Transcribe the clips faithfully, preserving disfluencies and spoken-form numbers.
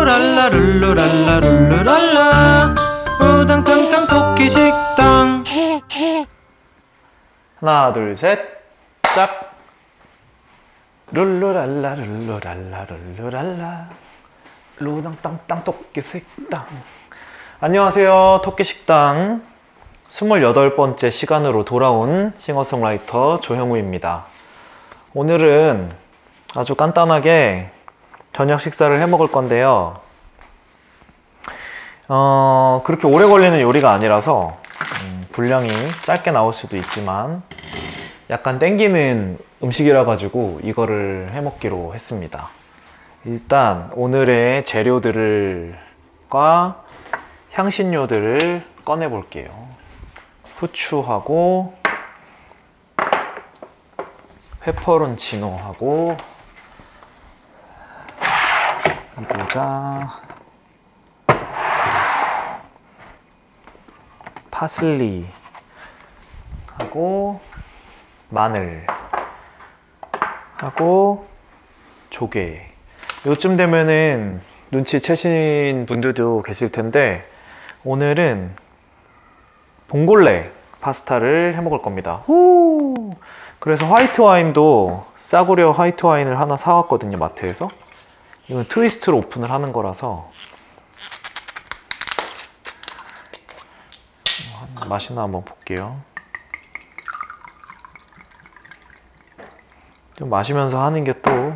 룰루랄라 룰루랄라 룰루랄라 우당탕탕 토끼 식당. 하나 둘 셋 짝. 룰루랄라 룰루랄라 룰루랄라 루당땅땅 토끼 식당. 안녕하세요. 토끼 식당 스물여덟 번째 시간으로 돌아온 싱어송라이터 조형우입니다. 오늘은 아주 간단하게 저녁 식사를 해 먹을 건데요. 어, 그렇게 오래 걸리는 요리가 아니라서 음, 분량이 짧게 나올 수도 있지만 약간 땡기는 음식이라 가지고 이거를 해 먹기로 했습니다. 일단 오늘의 재료들과 향신료들을 꺼내 볼게요. 후추하고 페퍼론치노하고 이거가 파슬리 하고 마늘 하고 조개. 요쯤 되면은 눈치채신 분들도 계실 텐데 오늘은 봉골레 파스타를 해 먹을 겁니다. 후! 그래서 화이트 와인도 싸구려 화이트 와인을 하나 사왔거든요, 마트에서. 이건 트위스트로 오픈을 하는 거라서 맛이나 한번 볼게요. 좀 마시면서 하는 게 또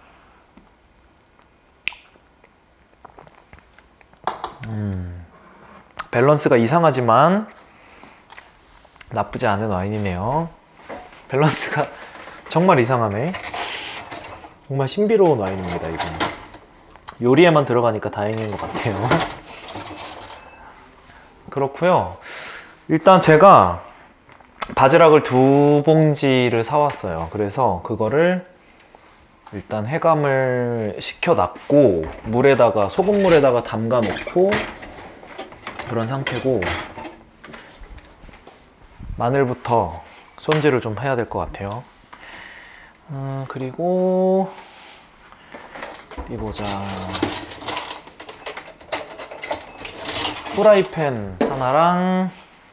음, 밸런스가 이상하지만 나쁘지 않은 와인이네요. 밸런스가 정말 이상하네. 정말 신비로운 와인입니다, 이건. 요리에만 들어가니까 다행인 것 같아요. 그렇고요. 일단 제가 바지락을 두 봉지를 사왔어요. 그래서 그거를 일단 해감을 시켜놨고 물에다가 소금물에다가 담가 놓고 그런 상태고, 마늘부터 손질을 좀 해야 될 것 같아요. 음, 그리고 어디 보자. 프라이팬 하나랑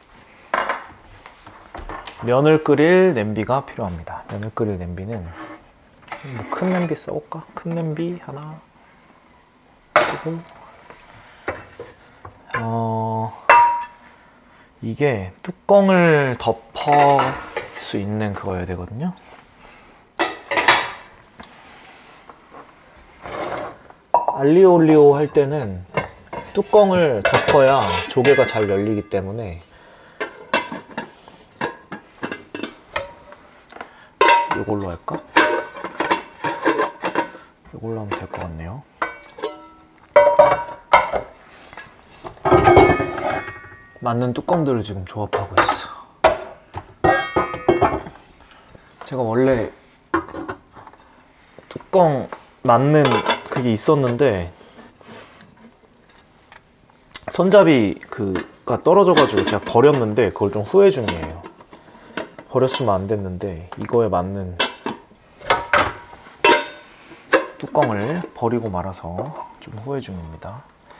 면을 끓일 냄비가 필요합니다. 면을 끓일 냄비는 뭐 큰 냄비 써볼까? 큰 냄비 하나 쓰고, 어, 이게 뚜껑을 덮을 수 있는 그거여야 되거든요. 알리오 올리오 할 때는 뚜껑을 덮어야 조개가 잘 열리기 때문에 이걸로 할까? 이걸로 하면 될 것 같네요. 맞는 뚜껑들을 지금 조합하고 있어. 제가 원래 뚜껑 맞는 그게 있었는데 손잡이 그가 떨어져가지고 제가 버렸는데 그걸 좀 후회 중이에요. 버렸으면 안 됐는데 이거에 맞는 뚜껑을 버리고 말아서 좀 후회 중입니다.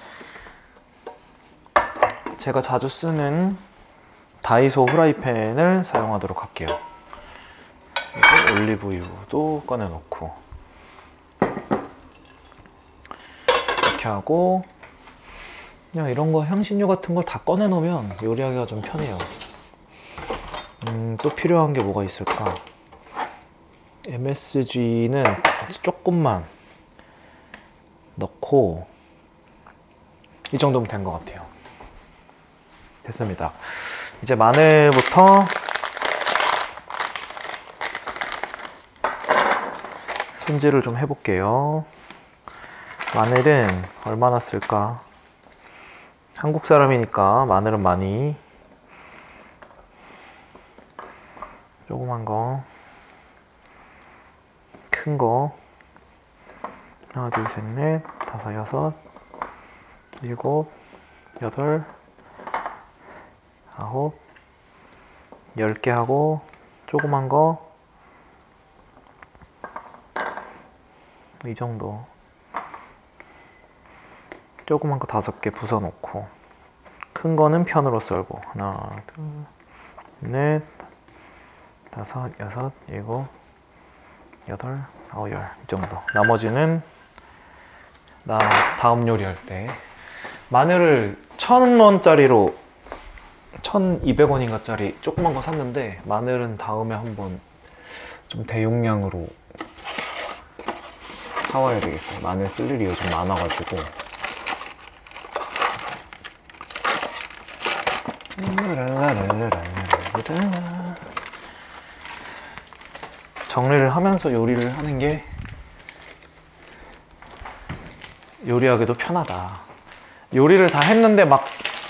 제가 자주 쓰는 다이소 후라이팬을 사용하도록 할게요. 그리고 올리브유도 꺼내놓고 이렇게 하고, 그냥 이런 거 향신료 같은 걸 다 꺼내놓으면 요리하기가 좀 편해요. 음, 또 필요한 게 뭐가 있을까? 엠에스지는 조금만 넣고 이 정도면 된 것 같아요. 됐습니다. 이제 마늘부터 손질을 좀 해볼게요. 마늘은 얼마나 쓸까? 한국 사람이니까 마늘은 많이, 조그만 거, 큰 거, 하나, 둘, 셋, 넷, 다섯, 여섯, 일곱, 여덟, 아홉, 열 개 하고, 조그만 거, 이 정도. 조그만 거 다섯 개 부숴 놓고 큰 거는 편으로 썰고 하나, 둘, 넷, 다섯, 여섯, 일곱, 여덟, 아홉, 열 이 정도. 나머지는 나 다음 요리할 때 마늘을 천 원짜리로 천이백 원인가짜리 조그만 거 샀는데 마늘은 다음에 한번 좀 대용량으로 사와야 되겠어요. 마늘 쓸 일이 요즘 많아가지고. 정리를 하면서 요리를 하는 게 요리하기도 편하다. 요리를 다 했는데 막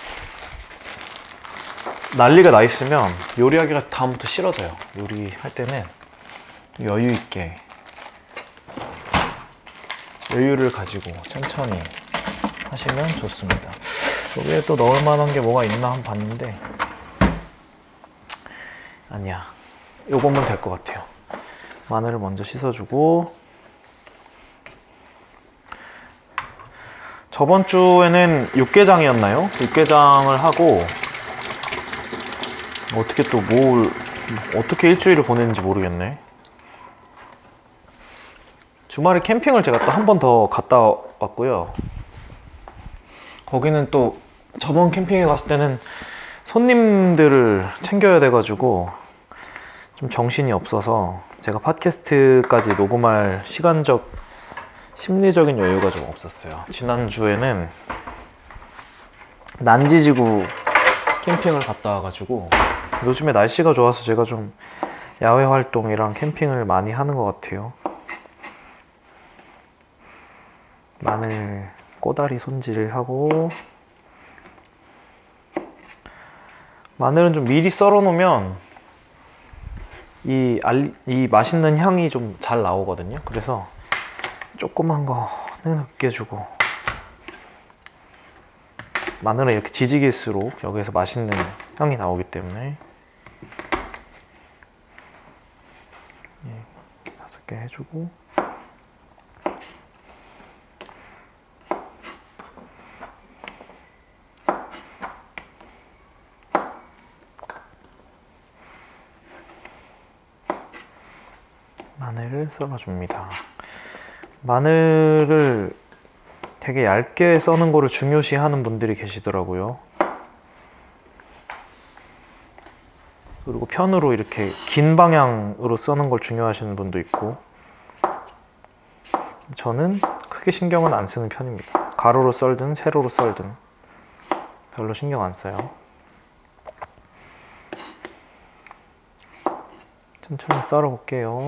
난리가 나 있으면 요리하기가 다음부터 싫어져요. 요리할 때는 여유 있게 여유를 가지고 천천히 하시면 좋습니다. 여기에 또 넣을 만한 게 뭐가 있나 한번 봤는데 아니야, 요거면 될 것 같아요. 마늘을 먼저 씻어주고, 저번 주에는 육개장이었나요? 육개장을 하고 어떻게 또 뭘 어떻게 일주일을 보냈는지 모르겠네. 주말에 캠핑을 제가 또 한 번 더 갔다 왔고요. 거기는 또 저번 캠핑에 갔을 때는 손님들을 챙겨야 돼가지고 좀 정신이 없어서 제가 팟캐스트까지 녹음할 시간적, 심리적인 여유가 좀 없었어요. 지난주에는 난지지구 캠핑을 갔다 와가지고 요즘에 날씨가 좋아서 제가 좀 야외 활동이랑 캠핑을 많이 하는 것 같아요. 마늘 꼬다리 손질하고, 마늘은 좀 미리 썰어 놓으면 이, 알, 이 맛있는 향이 좀 잘 나오거든요. 그래서 조그만 거는 으깨주고, 마늘은 이렇게 지지길수록 여기에서 맛있는 향이 나오기 때문에 다섯 개 해주고, 마늘을 썰어줍니다. 마늘을 되게 얇게 써는 거를 중요시 하는 분들이 계시더라고요. 그리고 편으로 이렇게 긴 방향으로 써는 걸 중요하시는 분도 있고, 저는 크게 신경은 안 쓰는 편입니다. 가로로 썰든 세로로 썰든 별로 신경 안 써요. 천천히 썰어 볼게요.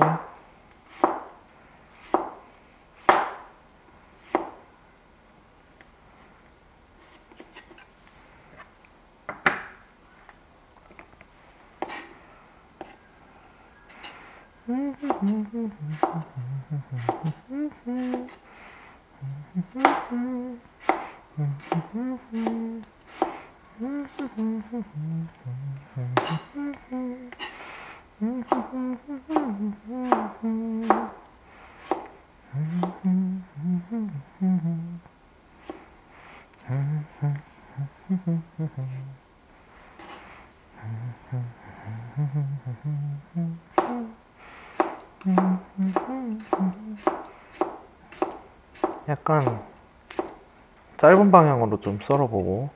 약간 짧은 방향으로 좀 썰어보고,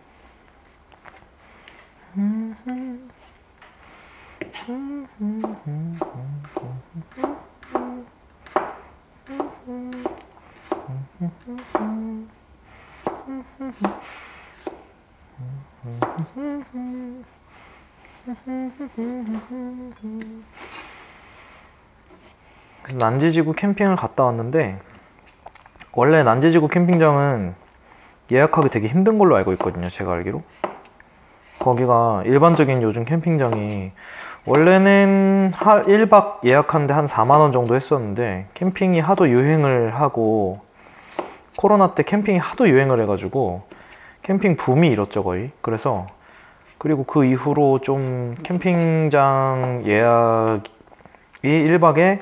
그래서 난지지구 캠핑을 갔다 왔는데, 원래 난지지구 캠핑장은 예약하기 되게 힘든 걸로 알고 있거든요, 제가 알기로. 거기가 일반적인 요즘 캠핑장이 원래는 일 박 예약하는데 한 사만 원 정도 했었는데, 캠핑이 하도 유행을 하고 코로나 때 캠핑이 하도 유행을 해가지고 캠핑 붐이 일었죠, 거의. 그래서 그리고 그 이후로 좀 캠핑장 예약이 일 박에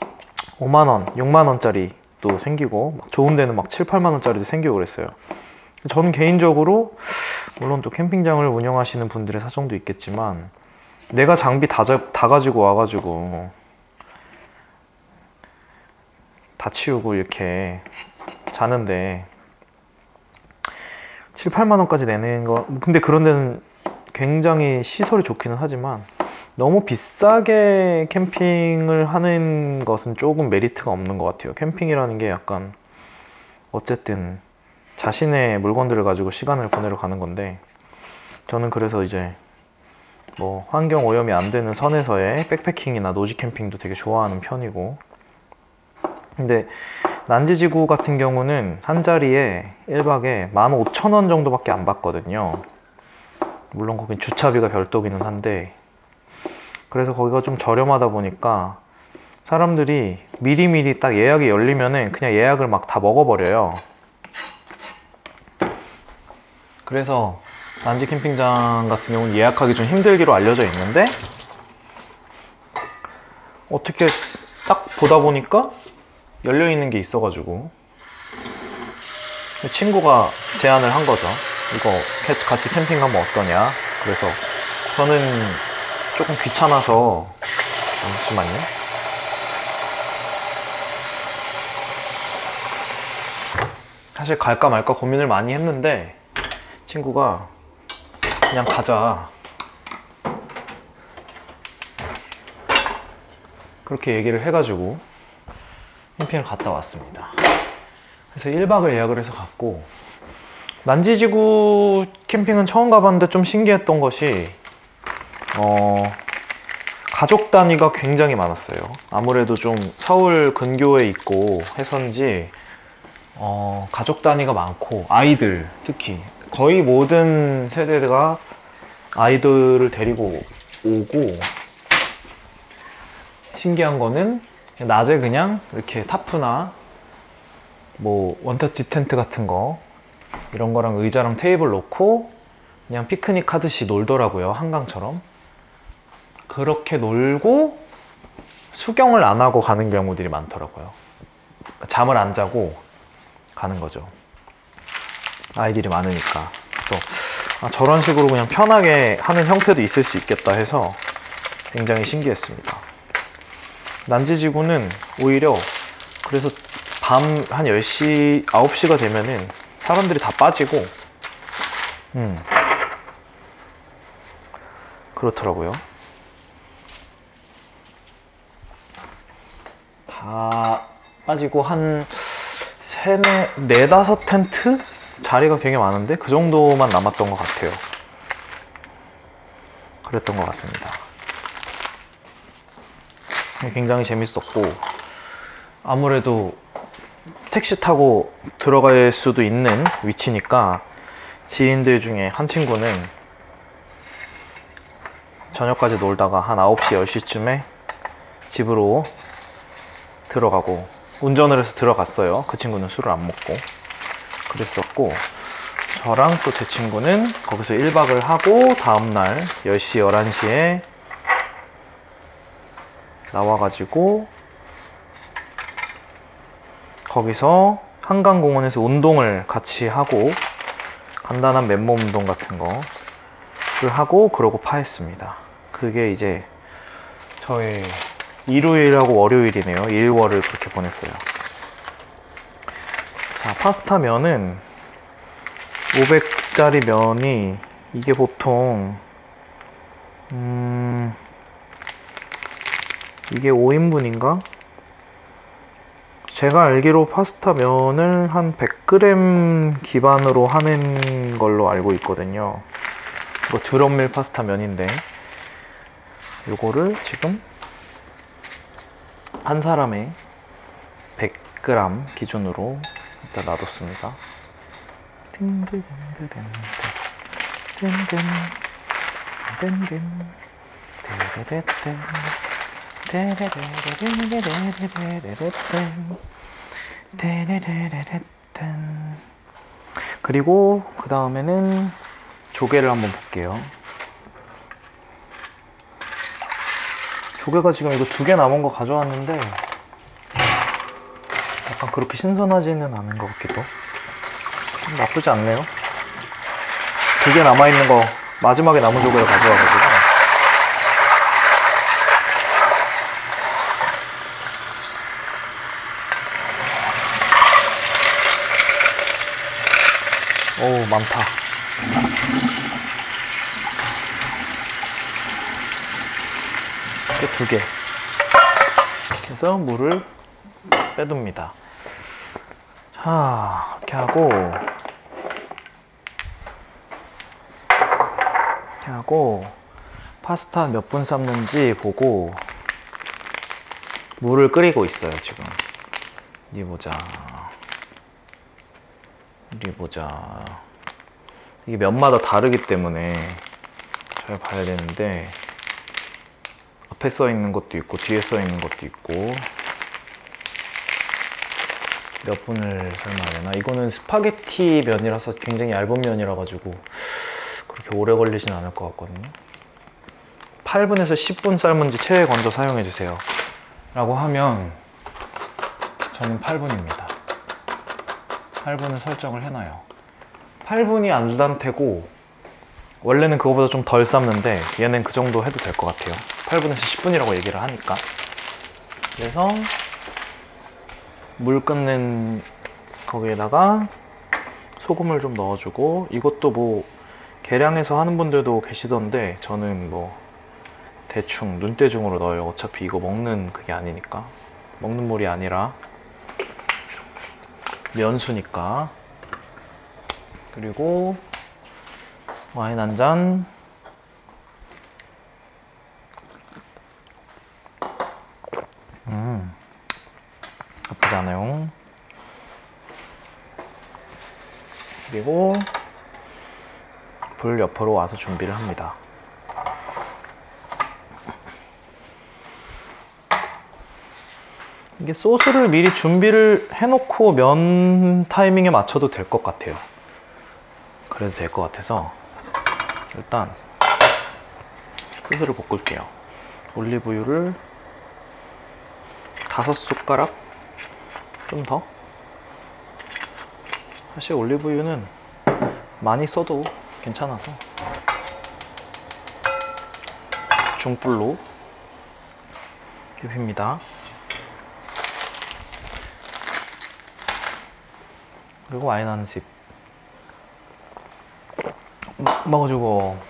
오만 원, 육만 원짜리 또 생기고, 막 좋은 데는 막 칠, 팔만 원짜리도 생기고 그랬어요. 저는 개인적으로 물론 또 캠핑장을 운영하시는 분들의 사정도 있겠지만 내가 장비 다, 자, 다 가지고 와가지고 다 치우고 이렇게 자는데 칠, 팔만 원까지 내는 거, 근데 그런 데는 굉장히 시설이 좋기는 하지만 너무 비싸게 캠핑을 하는 것은 조금 메리트가 없는 것 같아요. 캠핑이라는 게 약간 어쨌든 자신의 물건들을 가지고 시간을 보내러 가는 건데, 저는 그래서 이제 뭐 환경 오염이 안 되는 선에서의 백패킹이나 노지 캠핑도 되게 좋아하는 편이고, 근데 난지지구 같은 경우는 한 자리에 일 박에 만 오천 원 정도밖에 안 받거든요. 물론 거긴 주차비가 별도기는 한데, 그래서 거기가 좀 저렴하다 보니까 사람들이 미리미리 딱 예약이 열리면은 그냥 예약을 막 다 먹어버려요. 그래서 난지 캠핑장 같은 경우는 예약하기 좀 힘들기로 알려져 있는데, 어떻게 딱 보다 보니까 열려있는 게 있어가지고 친구가 제안을 한 거죠. 이거 같이 캠핑하면 어떠냐. 그래서 저는 조금 귀찮아서, 잠시만요. 사실 갈까 말까 고민을 많이 했는데 친구가 그냥 가자 그렇게 얘기를 해가지고 캠핑을 갔다 왔습니다. 그래서 일 박을 예약을 해서 갔고, 난지지구 캠핑은 처음 가봤는데 좀 신기했던 것이 어, 가족 단위가 굉장히 많았어요. 아무래도 좀 서울 근교에 있고 해서인지 어, 가족 단위가 많고, 아이들 특히 거의 모든 세대가 아이들을 데리고 오고, 신기한 거는 낮에 그냥 이렇게 타프나 뭐 원터치 텐트 같은 거 이런 거랑 의자랑 테이블 놓고 그냥 피크닉 하듯이 놀더라고요. 한강처럼. 그렇게 놀고 수경을 안 하고 가는 경우들이 많더라고요. 잠을 안 자고 가는 거죠. 아이들이 많으니까. 그래서 아, 저런 식으로 그냥 편하게 하는 형태도 있을 수 있겠다 해서 굉장히 신기했습니다. 난지지구는 오히려 그래서 밤 한 열 시, 아홉 시가 되면은 사람들이 다 빠지고 음 그렇더라고요. 다 빠지고 한 세네, 네다섯 텐트? 자리가 되게 많은데 그 정도만 남았던 것 같아요. 그랬던 것 같습니다. 굉장히 재밌었고, 아무래도 택시 타고 들어갈 수도 있는 위치니까 지인들 중에 한 친구는 저녁까지 놀다가 한 아홉 시, 열 시쯤에 집으로 들어가고, 운전을 해서 들어갔어요. 그 친구는 술을 안 먹고 그랬었고, 저랑 또 제 친구는 거기서 일 박을 하고 다음날 열 시, 열한 시에 나와가지고 거기서 한강공원에서 운동을 같이 하고, 간단한 맨몸 운동 같은 거를 하고 그러고 파했습니다. 그게 이제 저의 일요일하고 월요일이네요. 일월을 그렇게 보냈어요. 자, 파스타 면은 오백 짜리 면이 이게 보통 음 이게 오 인분인가? 제가 알기로 파스타 면을 한 백 그램 기반으로 하는 걸로 알고 있거든요. 이거 드럼밀 파스타 면인데 요거를 지금 한 사람에 백 그램 기준으로 일단 놔뒀습니다. 그리고 그 다음에는 조개를 한번 볼게요. 조개가 지금 이거 두 개 남은 거 가져왔는데 약간 그렇게 신선하지는 않은 것 같기도. 나쁘지 않네요. 두 개 남아있는 거 마지막에 남은 조개를 가져와가지고 오, 많다. 이렇게 두 개. 그래서 물을 빼둡니다. 자, 이렇게 하고 이렇게 하고 파스타 몇 분 삶는지 보고 물을 끓이고 있어요, 지금. 어디 보자. 어디 보자. 이게 면마다 다르기 때문에 잘 봐야 되는데 앞에 써 있는 것도 있고 뒤에 써 있는 것도 있고 몇 분을 삶아야 되나? 이거는 스파게티 면이라서 굉장히 얇은 면이라 가지고 그렇게 오래 걸리진 않을 것 같거든요. 팔 분에서 십 분 삶은지 체에 건져 사용해 주세요 라고 하면 저는 팔 분입니다. 팔 분을 설정을 해놔요. 팔 분이 안전테고 원래는 그거보다 좀 덜 삶는데 얘는 그 정도 해도 될 것 같아요. 팔 분에서 십 분이라고 얘기를 하니까. 그래서 물 끓는 거기에다가 소금을 좀 넣어주고, 이것도 뭐 계량해서 하는 분들도 계시던데 저는 뭐 대충 눈대중으로 넣어요. 어차피 이거 먹는 그게 아니니까, 먹는 물이 아니라 면수니까. 그리고 와인 한 잔. 음, 나쁘지 않아요. 그리고 불 옆으로 와서 준비를 합니다. 이게 소스를 미리 준비를 해놓고 면 타이밍에 맞춰도 될 것 같아요. 그래도 될 것 같아서 일단 소스를 볶을게요. 올리브유를 다섯 숟가락? 좀 더? 사실 올리브유는 많이 써도 괜찮아서 중불로 입힙니다. 그리고 와인 한 집 먹어주고,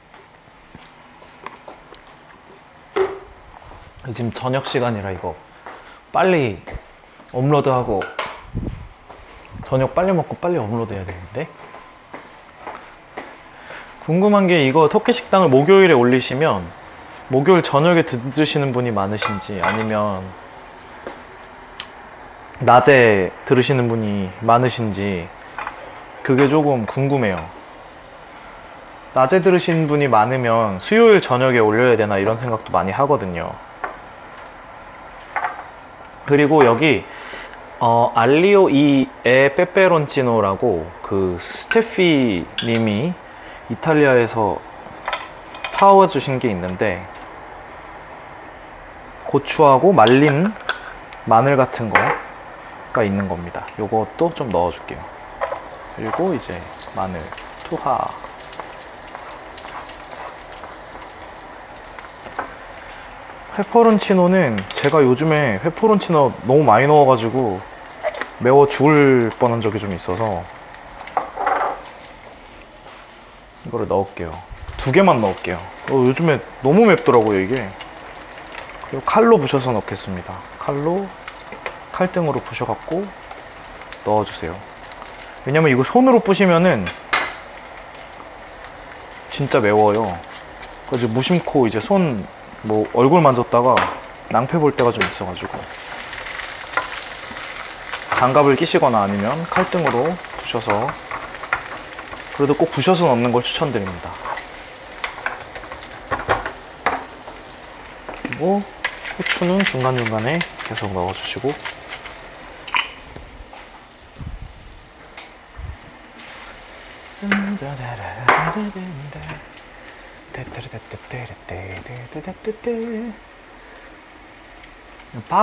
지금 저녁 시간이라 이거 빨리 업로드하고 저녁 빨리 먹고 빨리 업로드 해야 되는데, 궁금한 게 이거 토끼 식당을 목요일에 올리시면 목요일 저녁에 들으시는 분이 많으신지 아니면 낮에 들으시는 분이 많으신지 그게 조금 궁금해요. 낮에 들으시는 분이 많으면 수요일 저녁에 올려야 되나 이런 생각도 많이 하거든요. 그리고 여기 어, 알리오 이에 빼빼론치노라고 그 스테피 님이 이탈리아에서 사와 주신 게 있는데, 고추하고 말린 마늘 같은 거가 있는 겁니다. 요것도 좀 넣어줄게요. 그리고 이제 마늘 투하. 페퍼론치노는 제가 요즘에 페퍼론치노 너무 많이 넣어가지고 매워 죽을 뻔한 적이 좀 있어서 이거를 넣을게요. 두 개만 넣을게요. 어, 요즘에 너무 맵더라고요 이게. 그리고 칼로 부셔서 넣겠습니다. 칼로 칼등으로 부셔갖고 넣어주세요. 왜냐면 이거 손으로 부시면은 진짜 매워요. 그래서 무심코 이제 손 뭐 얼굴 만졌다가 낭패 볼 때가 좀 있어가지고 장갑을 끼시거나 아니면 칼등으로 부셔서, 그래도 꼭 부셔서 넣는 걸 추천드립니다. 그리고 후추는 중간중간에 계속 넣어주시고,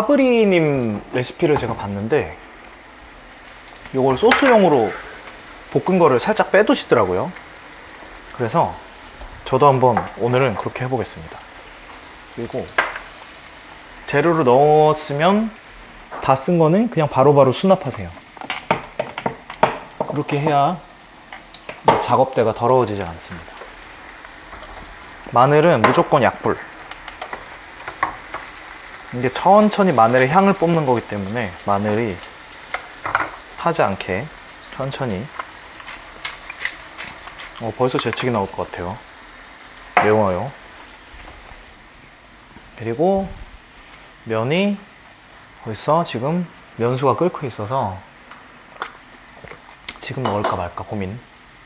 바브리님 레시피를 제가 봤는데 요걸 소스용으로 볶은 거를 살짝 빼두시더라고요. 그래서 저도 한번 오늘은 그렇게 해보겠습니다. 그리고 재료를 넣었으면 다 쓴 거는 그냥 바로바로 수납하세요. 그렇게 해야 작업대가 더러워지지 않습니다. 마늘은 무조건 약불. 이게 천천히 마늘의 향을 뽑는 거기 때문에 마늘이 타지 않게 천천히. 어, 벌써 재채기 나올 것 같아요. 매워요. 그리고 면이 벌써 지금 면수가 끓고 있어서 지금 넣을까 말까 고민.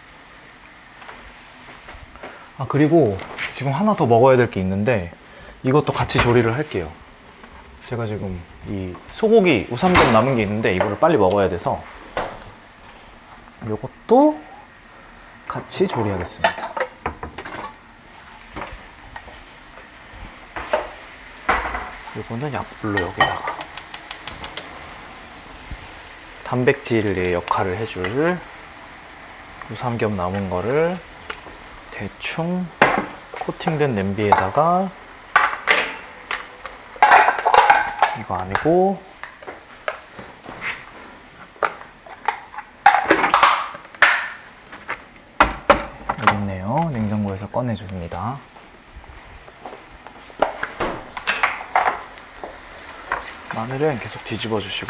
아, 그리고 지금 하나 더 먹어야 될 게 있는데 이것도 같이 조리를 할게요. 제가 지금 이 소고기 우삼겹 남은 게 있는데 이거를 빨리 먹어야 돼서 이것도 같이 조리하겠습니다. 이거는 약불로 여기다가 단백질의 역할을 해줄 우삼겹 남은 거를 대충 코팅된 냄비에다가, 이거 아니고 여기 있네요. 냉장고에서 꺼내줍니다. 마늘은 계속 뒤집어 주시고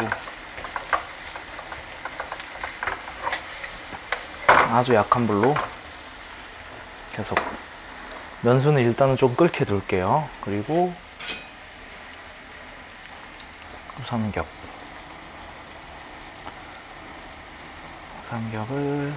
아주 약한 불로 계속. 면수는 일단은 좀 끓게 둘게요. 그리고 우삼겹 우삼겹을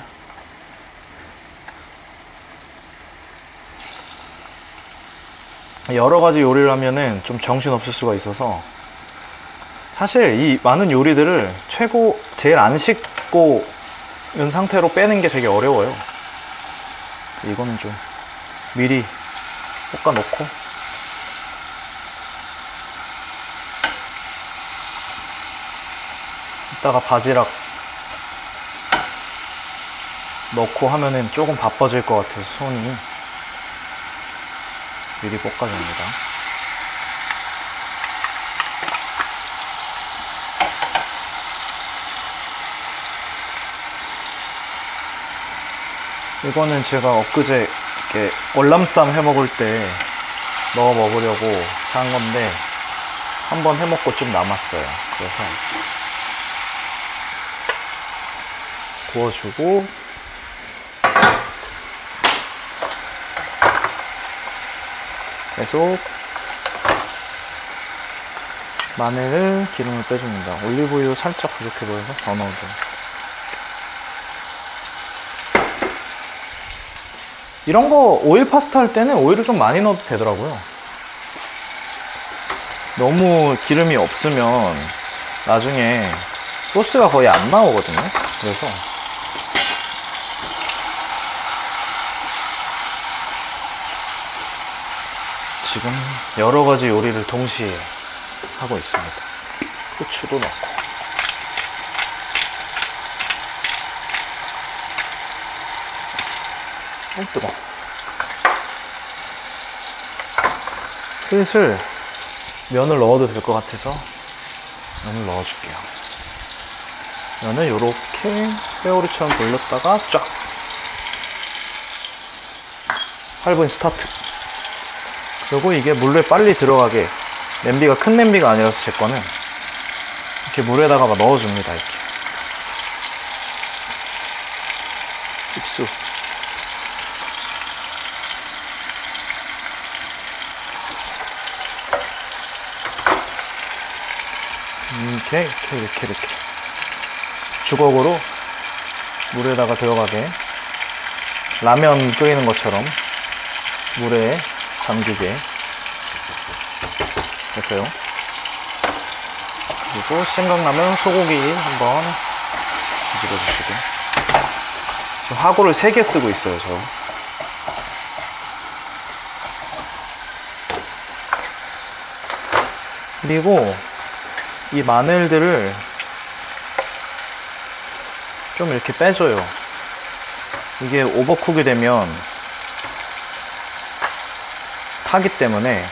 여러 가지 요리를 하면은 좀 정신 없을 수가 있어서 사실 이 많은 요리들을 최고 제일 안 식고 은 상태로 빼는 게 되게 어려워요. 이거는 좀 미리 볶아 놓고 이따가 바지락 넣고 하면은 조금 바빠질 것 같아서 손이 미리 볶아줍니다. 이거는 제가 엊그제 이렇게 월남쌈 해 먹을 때 넣어 먹으려고 산 건데 한번 해 먹고 좀 남았어요. 그래서 구워주고 계속 마늘을 기름을 빼줍니다. 올리브유 살짝 부족해 보여서 더 넣어줘요. 이런 거 오일 파스타 할 때는 오일을 좀 많이 넣어도 되더라고요. 너무 기름이 없으면 나중에 소스가 거의 안 나오거든요. 그래서 지금 여러 가지 요리를 동시에 하고 있습니다. 후추도 넣고. 어, 뜨거. 슬슬 면을 넣어도 될 것 같아서 면을 넣어줄게요. 면을 요렇게 회오리처럼 돌렸다가 쫙 팔 분 스타트. 그리고 이게 물에 빨리 들어가게, 냄비가 큰 냄비가 아니라서 제 거는 이렇게 물에다가 막 넣어줍니다. 이렇게 흡수. 이렇게 이렇게 이렇게 이렇게 주걱으로 물에다가 들어가게, 라면 끓이는 것처럼 물에 잠기게 됐어요. 그리고 생각나면 소고기 한번 뒤집어 주시고. 지금 화구를 세 개 쓰고 있어요, 저. 그리고 이 마늘들을 좀 이렇게 빼줘요. 이게 오버쿡이 되면 타기 때문에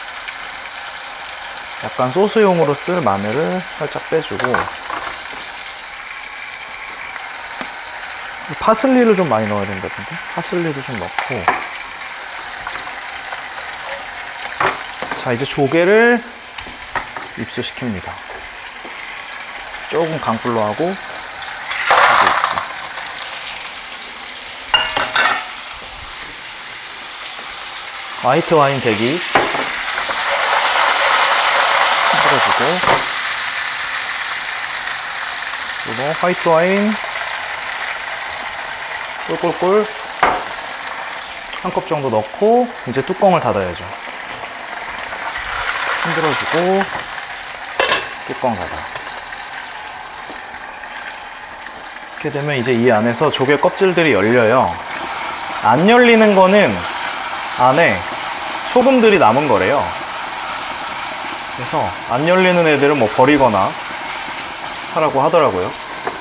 약간 소스용으로 쓸 마늘을 살짝 빼주고, 파슬리를 좀 많이 넣어야 된다던데? 파슬리를 좀 넣고, 자, 이제 조개를 입수시킵니다. 조금 강불로 하고, 화이트 와인 대기 뿌려주고, 그리고 화이트 와인 꿀꿀꿀 한 컵 정도 넣고 이제 뚜껑을 닫아야죠. 흔들어주고 뚜껑 닫아. 이렇게 되면 이제 이 안에서 조개 껍질들이 열려요. 안 열리는 거는 안에 소금들이 남은 거래요. 그래서 안 열리는 애들은 뭐 버리거나 하라고 하더라고요.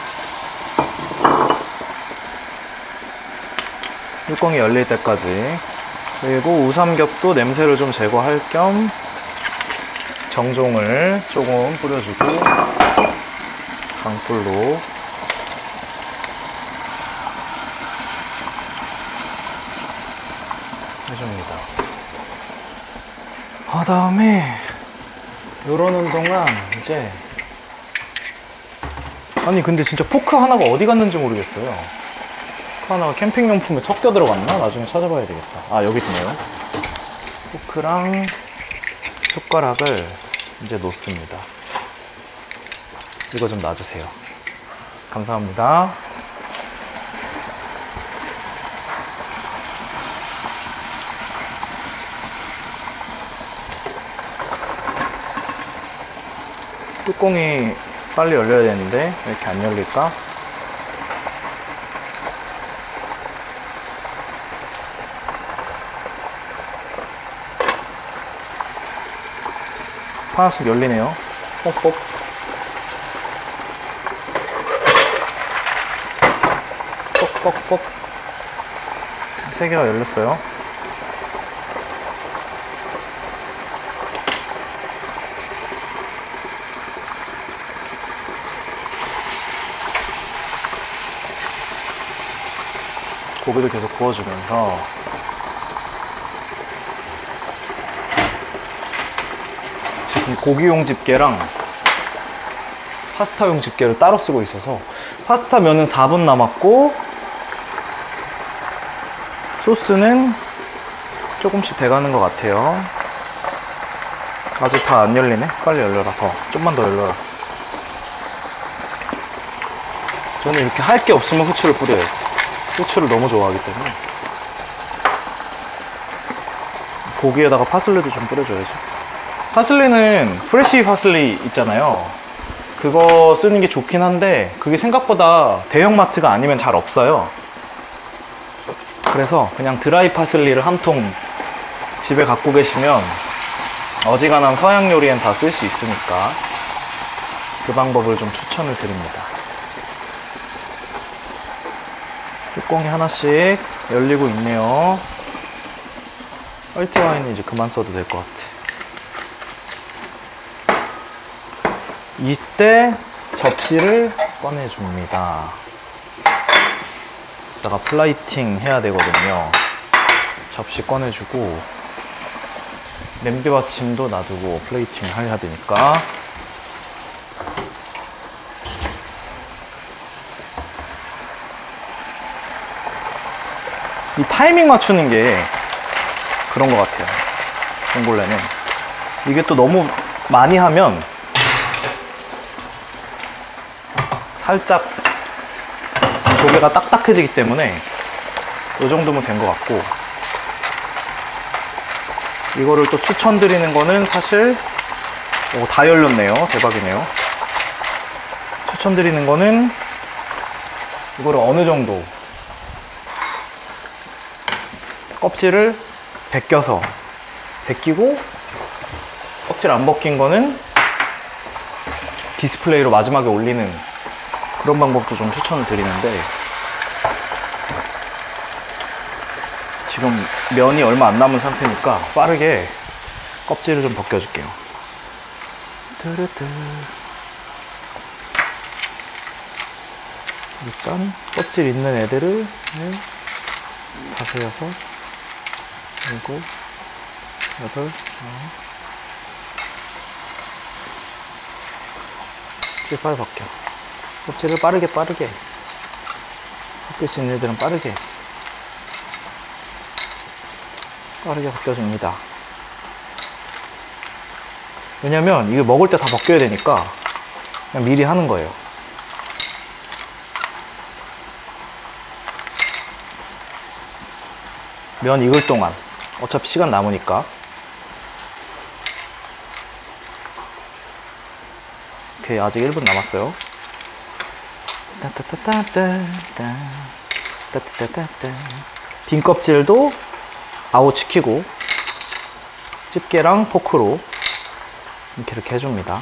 뚜껑이 열릴 때까지. 그리고 우삼겹도 냄새를 좀 제거할 겸 정종을 조금 뿌려주고 강불로 해줍니다. 그 다음에 요러는 동안 이제, 아니 근데 진짜 포크 하나가 어디 갔는지 모르겠어요. 포크 하나가 캠핑용품에 섞여 들어갔나? 나중에 찾아봐야 되겠다. 아, 여기 있네요. 포크랑 숟가락을 이제 놓습니다. 이거 좀 놔주세요. 감사합니다. 뚜껑이 빨리 열려야 되는데 왜 이렇게 안 열릴까? 하나씩 열리네요. 뽁뽁. 뽁뽁뽁. 세 개가 열렸어요. 고기도 계속 구워주면서 지금 고기용 집게랑 파스타용 집게를 따로 쓰고 있어서 파스타 면은 사 분 남았고 소스는 조금씩 돼가는 것 같아요. 아직 다 안 열리네. 빨리 열려라. 더 좀만 더 열려라. 저는 이렇게 할 게 없으면 후추를 뿌려요. 후추를 너무 좋아하기 때문에. 고기에다가 파슬리도 좀 뿌려줘야죠. 파슬리는 프레쉬 파슬리 있잖아요. 그거 쓰는 게 좋긴 한데 그게 생각보다 대형마트가 아니면 잘 없어요. 그래서 그냥 드라이 파슬리를 한 통 집에 갖고 계시면 어지간한 서양 요리엔 다 쓸 수 있으니까 그 방법을 좀 추천을 드립니다. 뚜껑이 하나씩 열리고 있네요. 화이트 와인은 이제 그만 써도 될 것 같아. 이때 접시를 꺼내줍니다. 이따가 플레이팅 해야 되거든요. 접시 꺼내주고 냄비 받침도 놔두고 플레이팅 해야 되니까. 이 타이밍 맞추는 게 그런 것 같아요. 봉골레는 이게 또 너무 많이 하면 살짝 조개가 딱딱해지기 때문에 이 정도면 된 것 같고, 이거를 또 추천드리는 거는 사실 오, 다 열렸네요. 대박이네요. 추천드리는 거는 이거를 어느 정도 껍질을 벗겨서, 벗기고 껍질 안 벗긴 거는 디스플레이로 마지막에 올리는 그런 방법도 좀 추천을 드리는데, 지금 면이 얼마 안 남은 상태니까 빠르게 껍질을 좀 벗겨줄게요. 뚜루뚜. 일단 껍질 있는 애들을 다섯, 여섯, 일곱, 여덟, 아홉. 껍질 빨리 벗겨. 껍질을 빠르게 빠르게 벗길 수 있는 애들은 빠르게 빠르게 벗겨줍니다. 왜냐면 이거 먹을 때 다 벗겨야 되니까 그냥 미리 하는 거예요. 면 익을 동안 어차피 시간 남으니까. 오케이, 아직 일 분 남았어요. 빈 껍질도 아웃시키고 집게랑 포크로 이렇게 이렇게 해줍니다.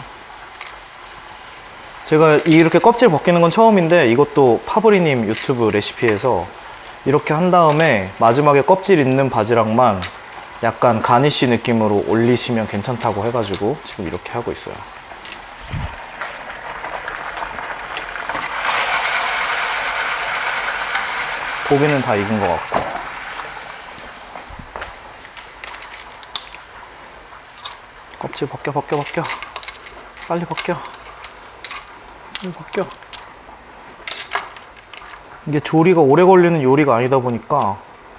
제가 이렇게 껍질 벗기는 건 처음인데 이것도 파브리님 유튜브 레시피에서 이렇게 한 다음에 마지막에 껍질 있는 바지락만 약간 가니쉬 느낌으로 올리시면 괜찮다고 해가지고 지금 이렇게 하고 있어요. 고기는 다 익은 것 같고. 껍질 벗겨 벗겨 벗겨. 빨리 벗겨. 빨리 벗겨. 이게 조리가 오래 걸리는 요리가 아니다 보니까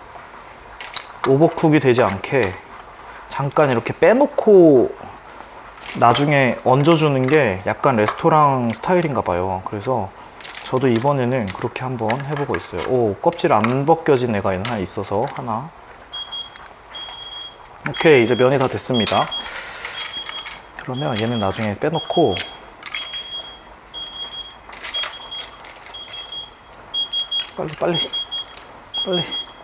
오버쿡이 되지 않게 잠깐 이렇게 빼놓고 나중에 얹어주는 게 약간 레스토랑 스타일인가 봐요. 그래서 저도 이번에는 그렇게 한번 해보고 있어요. 오, 껍질 안 벗겨진 애가 하나 있어서 하나. 오케이, 이제 면이 다 됐습니다. 그러면 얘는 나중에 빼놓고 빨리 빨리 빨리.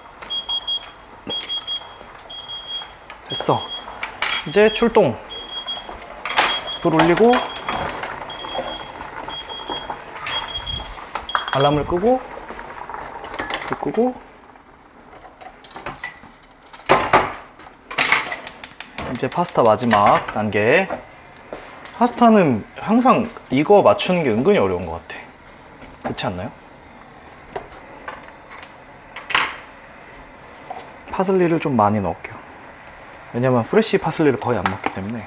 됐어. 이제 출동. 불 올리고 알람을 끄고 불 끄고 이제 파스타 마지막 단계. 파스타는 항상 이거 맞추는 게 은근히 어려운 것 같아. 그렇지 않나요? 파슬리를 좀 많이 넣을게요. 왜냐면 프레쉬 파슬리를 거의 안 넣기 때문에.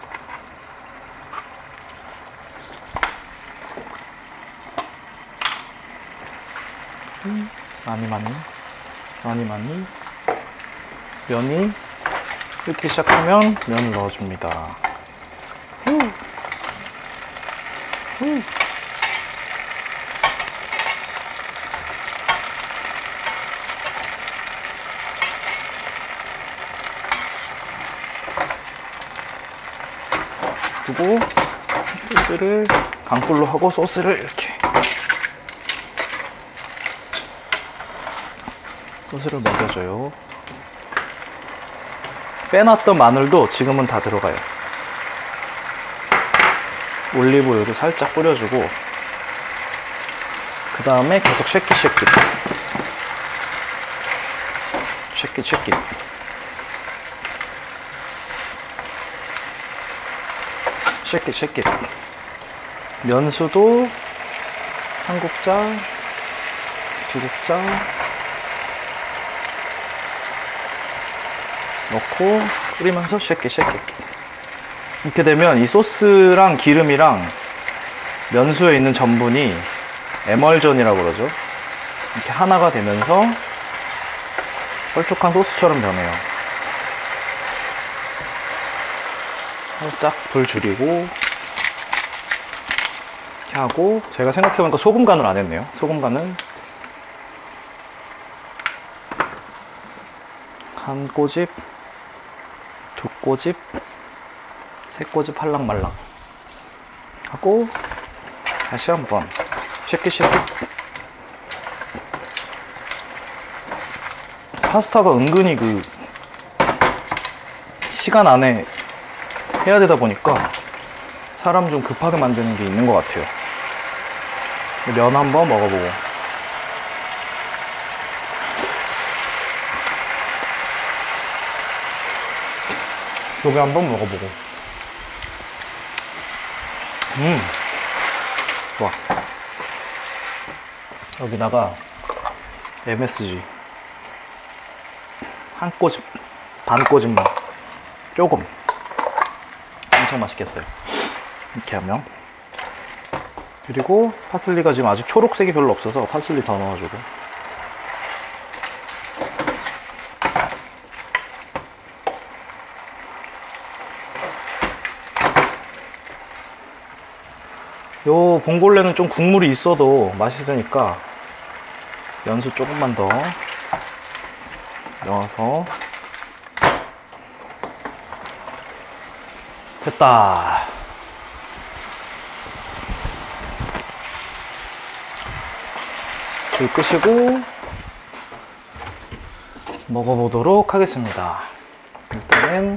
음, 많이 많이 많이 많이. 면이 끓기 시작하면 면을 넣어줍니다. 후. 후. 그리고 소스를 강불로 하고 소스를 이렇게 소스를 먹여줘요. 빼놨던 마늘도 지금은 다 들어가요. 올리브오일을 살짝 뿌려주고 그 다음에 계속 쉐키 쉐키 쉐키 쉐키. 쉐키 쉐키. 면수도 한 국자, 두 국자 넣고 끓이면서 쉐키 쉐키. 이렇게 되면 이 소스랑 기름이랑 면수에 있는 전분이 에멀전이라고 그러죠. 이렇게 하나가 되면서 널쭉한 소스처럼 변해요. 살짝 불 줄이고 이렇게 하고, 제가 생각해보니까 소금 간을 안 했네요. 소금 간은 한 꼬집, 두 꼬집, 세 꼬집 할랑말랑 하고 다시 한번 쉐키 쉐키. 파스타가 은근히 그 시간 안에 해야 되다 보니까 사람 좀 급하게 만드는 게 있는 것 같아요. 면 한번 먹어보고. 여기 한번 먹어보고. 음, 좋아. 여기다가 엠에스지 한 꼬집, 반 꼬집만 조금. 엄청 맛있겠어요. 이렇게 하면. 그리고 파슬리가 지금 아직 초록색이 별로 없어서 파슬리 더 넣어주고. 요 봉골레는 좀 국물이 있어도 맛있으니까 연수 조금만 더 넣어서. 됐다. 불 끄시고 먹어보도록 하겠습니다. 일단은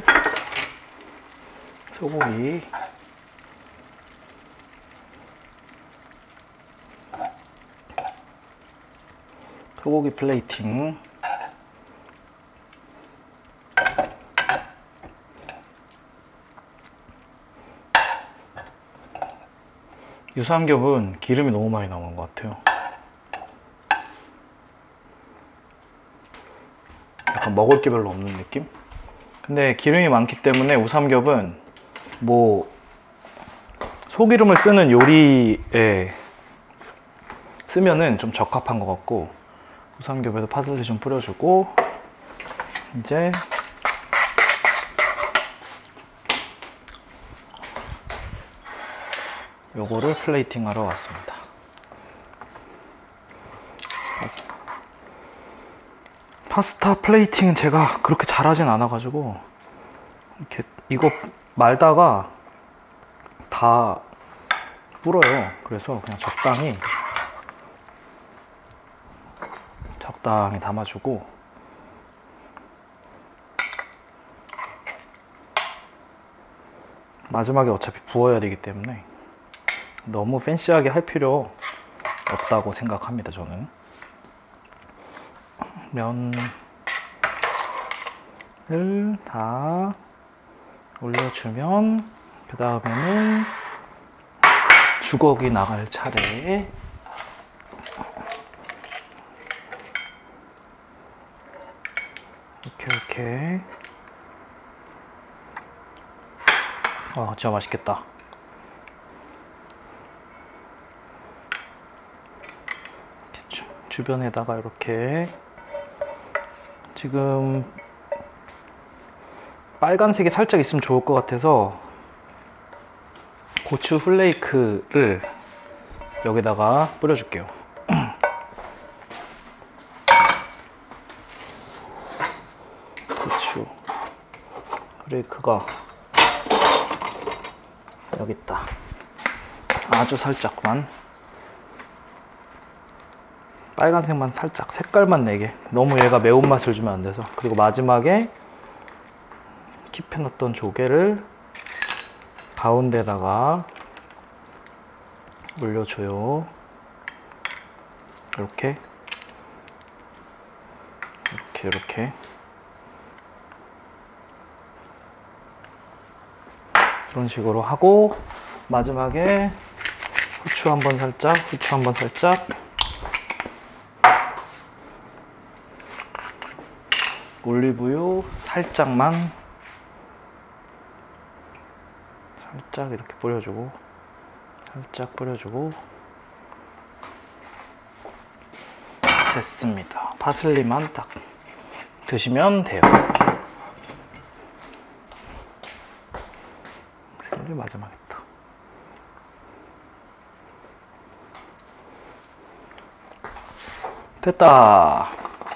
소고기. 소고기 플레이팅. 유삼겹은 기름이 너무 많이 나오는 것 같아요. 약간 먹을 게 별로 없는 느낌? 근데 기름이 많기 때문에 우삼겹은 뭐 소기름을 쓰는 요리에 쓰면은 좀 적합한 것 같고, 우삼겹에도 파슬리 좀 뿌려주고, 이제 요거를 플레이팅 하러 왔습니다. 파스타 플레이팅은 제가 그렇게 잘하진 않아가지고 이렇게 이거 말다가 다 불어요. 그래서 그냥 적당히 적당히 담아주고, 마지막에 어차피 부어야 되기 때문에 너무 팬시하게 할 필요 없다고 생각합니다, 저는. 면을 다 올려주면 그 다음에는 주걱이 나갈 차례. 이렇게 이렇게. 아, 진짜 맛있겠다. 주변에다가 이렇게 지금 빨간색이 살짝 있으면 좋을 것 같아서 고추 플레이크를 여기다가 뿌려줄게요. 고추 플레이크가 여기 있다. 아주 살짝만. 빨간색만 살짝 색깔만 내게. 너무 얘가 매운맛을 주면 안 돼서. 그리고 마지막에 킵해놨던 조개를 가운데다가 올려줘요. 이렇게 이렇게 이렇게 그런 식으로 하고, 마지막에 후추 한번 살짝, 후추 한번 살짝, 올리브유 살짝만 살짝 이렇게 뿌려주고, 살짝 뿌려주고. 됐습니다. 파슬리만 딱 드시면 돼요. 파슬리 마지막에 또. 됐다.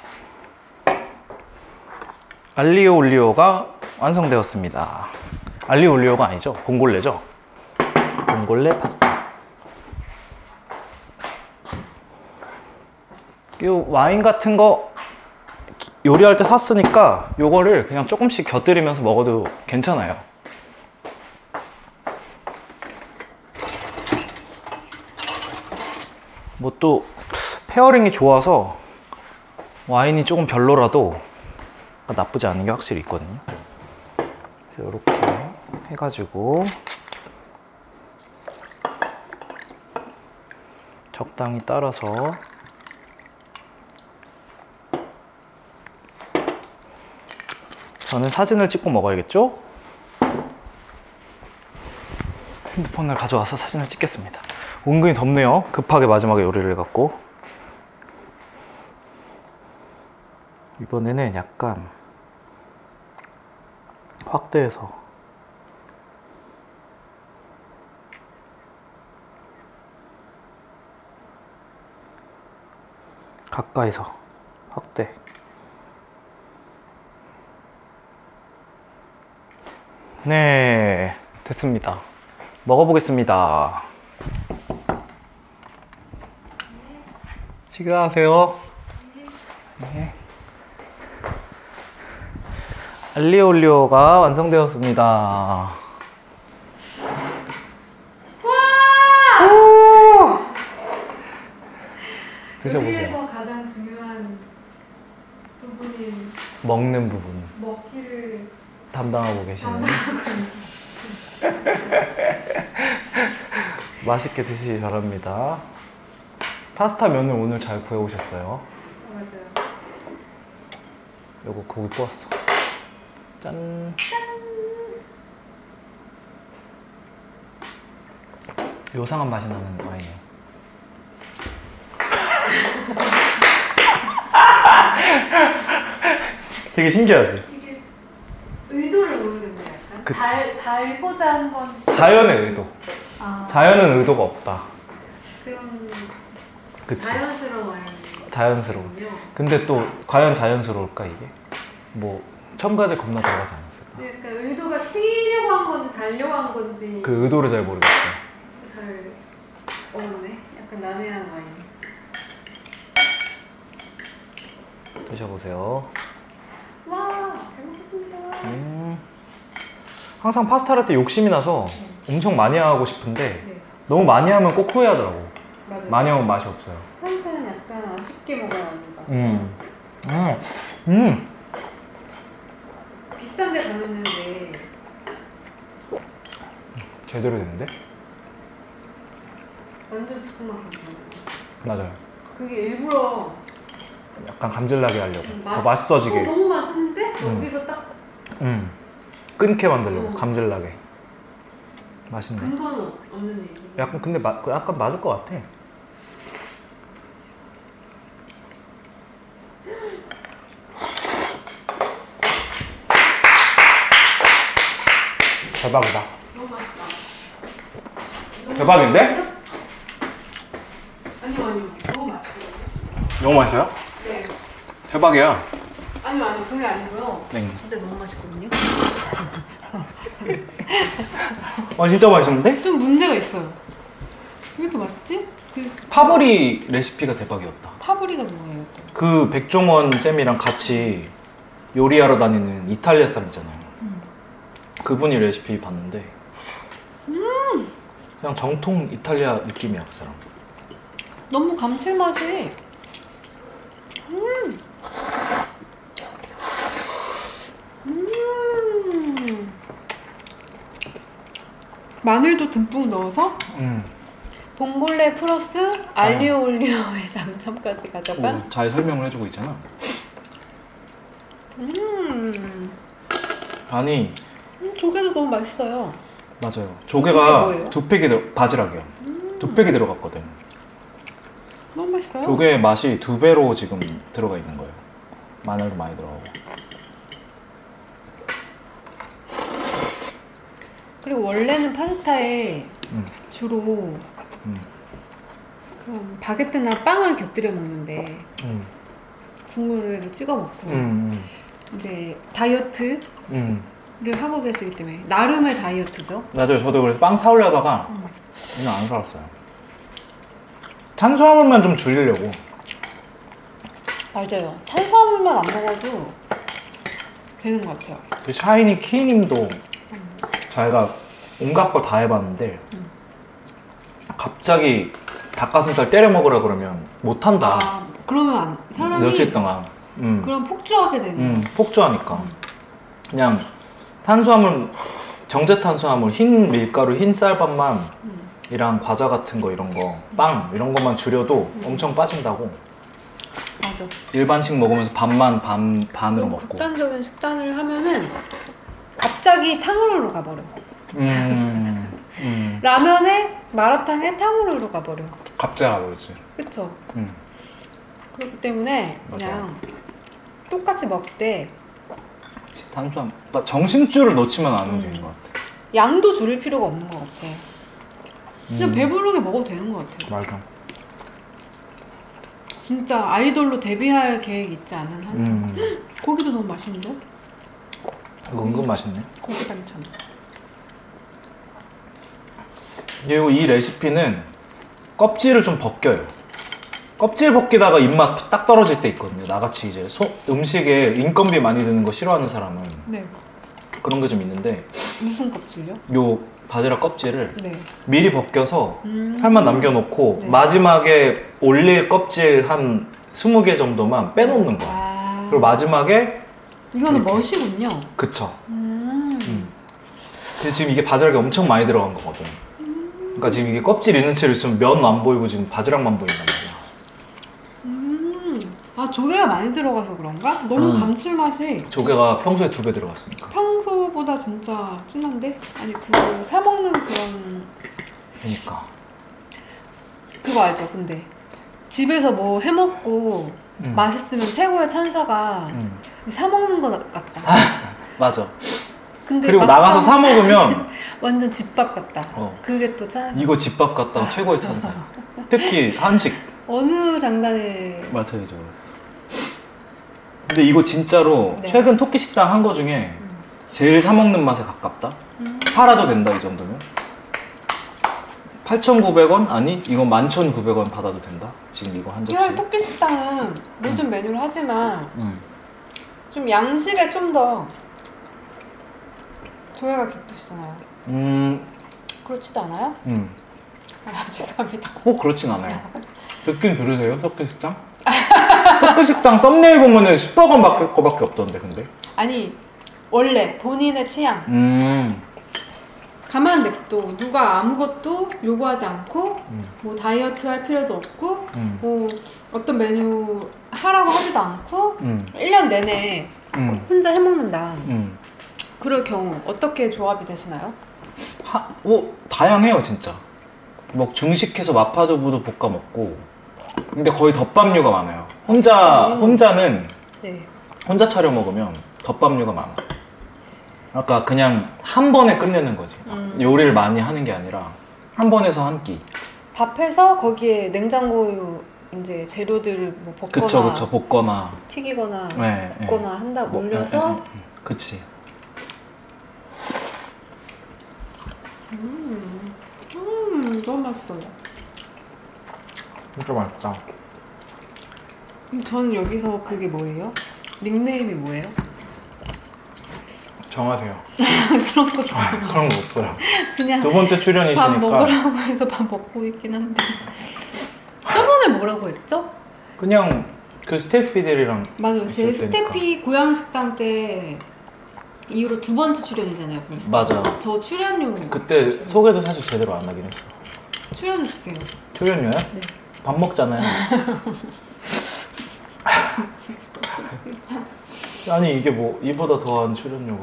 알리오 올리오가 완성되었습니다. 알리오 올리오가 아니죠. 봉골레죠. 봉골레 파스타. 이 와인 같은 거 요리할 때 샀으니까 요거를 그냥 조금씩 곁들이면서 먹어도 괜찮아요. 뭐 또 페어링이 좋아서 와인이 조금 별로라도 나쁘지 않은 게 확실히 있거든요. 이렇게 해가지고 적당히 따라서 저는 사진을 찍고 먹어야겠죠? 핸드폰을 가져와서 사진을 찍겠습니다. 은근히 덥네요. 급하게 마지막에 요리를 해갖고. 이번에는 약간 확대해서 가까이서 확대. 네, 됐습니다. 먹어보겠습니다. 식사하세요. 네. 알리올리오가 완성되었습니다. 와! 드셔보세요. 요리에서 가장 중요한 부분인 먹는 부분 먹기를 담당하고 계시는 맛있게 드시기 바랍니다. 파스타 면을 오늘 잘 구해오셨어요. 맞아요. 요거 고기 구웠어. 짠. 요상한 맛이 나는 와인이에요. 되게 신기하지? 이게 의도를 모르겠네 약간. 그치. 달, 달고자 한 건지. 자연의 의도. 아, 자연은 의도가 없다. 그런 그치? 자연스러운 와인. 자연스러워. 근데 또 과연 자연스러울까 이게? 뭐 첨가제 겁나 들어가지 않았을까? 약간 의도가 시려고 한 건지 달려고 한 건지 그 의도를 잘 모르겠어요. 잘 어렵네. 약간 난해한 와인. 드셔보세요. 와, 잘 먹겠습니다. 음. 항상 파스타를 할 때 욕심이 나서 엄청 많이 하고 싶은데 네, 너무 많이 하면 꼭 후회하더라고. 맞아요. 많이 하면 맛이 없어요. 상태는 약간 아쉽게 먹어야지 맛있어. 음. 음. 음. 비싼 데 가면은 왜 제대로 됐는데? 완전 즉석만큼 맞아요. 그게 일부러 약간 감질나게 하려고. 맛있- 더 맛있어지게. 어, 너무 맛있는데 음. 여기서 딱 음. 끊게 만들려고. 음. 감질나게. 맛있네. 근거는 없는 얘기. 약간 근데 마, 약간 맞을 것 같아. 대박이다. 너무 맛있다. 대박인데? 아니요 아니요 너무 맛있고. 너무 맛있어요? 네. 대박이야. 아니요 아니요 그게 아니고요. 네. 진짜 너무 맛있거든요. 아 진짜 맛있는데? 좀 문제가 있어요. 왜 이렇게 맛있지? 그 파브리 레시피가 대박이었다. 파브리가 누구예요 또? 그 백종원 쌤이랑 같이 요리하러 다니는 이탈리아 사람 있잖아요. 음. 그분이 레시피 봤는데 그냥 정통 이탈리아 느낌이야 그 사람. 너무 감칠맛이. 음. 음. 마늘도 듬뿍 넣어서 음. 봉골레 플러스 알리오 올리오의 장점까지 가져간. 오, 잘 설명을 해주고 있잖아. 음. 아니 음, 조개도 너무 맛있어요. 맞아요. 조개 조개가 뭐예요? 두 팩이 들어 바지락이야. 두 팩이 들어갔거든. 너무 맛있어요. 조개의 맛이 두 배로 지금 들어가 있는 거예요. 마늘도 많이 들어가고. 그리고 원래는 파스타에 음. 주로 음. 그런 바게트나 빵을 곁들여 먹는데 음. 국물에도 찍어 먹고 음. 이제 다이어트를 음. 하고 계시기 때문에 나름의 다이어트죠. 맞아요. 저도 그래서 빵 사오려다가 음. 그냥 안 사왔어요. 탄수화물만 좀 줄이려고. 맞아요. 탄수화물만 안 먹어도 되는 것 같아요. 그 샤이니 키님도 자기가 온갖 걸 다 해봤는데 음. 갑자기 닭가슴살 때려 먹으라 그러면 못한다. 아, 그러면 안, 사람이 며칠 동안. 음. 그럼 폭주하게 되는 음, 거예요. 폭주하니까. 음. 그냥 탄수화물, 정제 탄수화물, 흰 밀가루, 흰 쌀밥만 이랑 과자 같은 거 이런 거, 빵 이런 것만 줄여도 엄청 빠진다고. 맞아. 일반식 먹으면서 밥만 반, 반으로 너무 먹고. 극단적인 식단을 하면은 갑자기 탕후루로 가버려. 음, 음. 라면에 마라탕에 탕후루로 가버려. 갑자기 그러지. 그쵸? 음. 그렇기 때문에 그냥 똑같이 먹되 탄수화물. 나 정신줄을 놓치면 안 움직이는 것 같아. 양도 줄일 필요가 없는 것 같아. 그냥 음. 배부르게 먹어도 되는 것 같아. 맞아. 진짜 아이돌로 데뷔할 계획이 있지 않은 한. 음. 고기도 너무 맛있는데? 이거 은근 맛있네. 고기 반찬. 그리고 이 레시피는 껍질을 좀 벗겨요. 껍질 벗기다가 입맛 딱 떨어질 때 있거든요. 나같이 이제 소, 음식에 인건비 많이 드는 거 싫어하는 사람은 네. 그런 게 좀 있는데 무슨 껍질요? 요 바지락 껍질을 네. 미리 벗겨서 음. 살만 남겨놓고 네. 마지막에 올릴 껍질 한 스무 개 정도만 빼놓는 거야. 아. 그리고 마지막에 이거는 이렇게. 멋이군요. 그쵸. 음. 음. 근데 지금 이게 바지락이 엄청 많이 들어간 거거든. 그러니까 지금 이게 껍질 있는 채로 있으면 면 안 보이고 지금 바지락만 보인단 말이야. 음. 아 조개가 많이 들어가서 그런가? 너무 음. 감칠맛이 조개가 평소에 두 배 들어갔으니까. 평소보다 진짜 진한데? 아니 그 사 먹는 그런 그러니까. 그거 알죠? 근데 집에서 뭐 해먹고 음. 맛있으면 최고의 찬사가 음. 사 먹는 거 같다. 맞아. 근데 그리고 막상 나가서 사 먹으면 완전 집밥 같다. 어. 그게 또 찬. 이거 집밥 갔다가 최고의 찬사야. 특히 한식. 어느 장단에 맞아야죠. 근데 이거 진짜로 네. 최근 토끼 식당 한 거 중에 제일 사 먹는 맛에 가깝다. 음. 팔아도 된다 이 정도면. 팔천구백 원? 아니 이건 만 천구백 원 받아도 된다. 지금 이거 한 접시. 깨알 토끼 식당은 모든 메뉴를 하지만 음. 좀 양식에 좀 더 조예가 깊으시잖아요. 음. 그렇지도 않아요? 음. 아 죄송합니다. 꼭 그렇진 않아요. 듣긴 들으세요? 토끼 식당? 토끼 식당 썸네일 보면은 십억 원 밖에 거밖에 없던데 근데. 아니 원래 본인의 취향 음. 가만 냅둬 누가 아무것도 요구하지 않고 음. 뭐 다이어트 할 필요도 없고 음. 뭐 어떤 메뉴 하라고 하지도 않고 음. 일 년 내내 음. 혼자 해먹는다. 음. 그럴 경우 어떻게 조합이 되시나요? 하, 뭐 다양해요 진짜. 뭐 중식해서 마파두부도 볶아 먹고. 근데 거의 덮밥류가 많아요. 혼자 음. 혼자는 네. 혼자 차려 먹으면 덮밥류가 많아. 아까 그냥 한 번에 끝내는 거지. 음. 요리를 많이 하는 게 아니라 한 번에서 한 끼. 밥해서 거기에 냉장고 이제 재료들 뭐 볶거나 그쵸 그쵸 볶거나. 튀기거나 네, 굽거나 한다 뭐, 올려서 에, 에, 에. 그치. 음, 음 너무 맛있어요. 진짜 맛있다. 그럼 저는 여기서 그게 뭐예요? 닉네임이 뭐예요? 정하세요. 그런 거 좀 그런 거 없어요. 그냥 두 번째 출연이시니까. 밥 먹으라고 해서 밥 먹고 있긴 한데 저번에 뭐라고 했죠? 그냥 그 스태프들이랑 맞아요. 제 있을 때니까. 스태피 고향 식당 때 이후로 두 번째 출연이잖아요. 벌써. 맞아. 저 출연료 그때 소개도 사실 제대로 안 하긴 했어. 출연 주세요. 출연료야? 네. 밥 먹잖아요. 아니 이게 뭐 이보다 더한 출연료가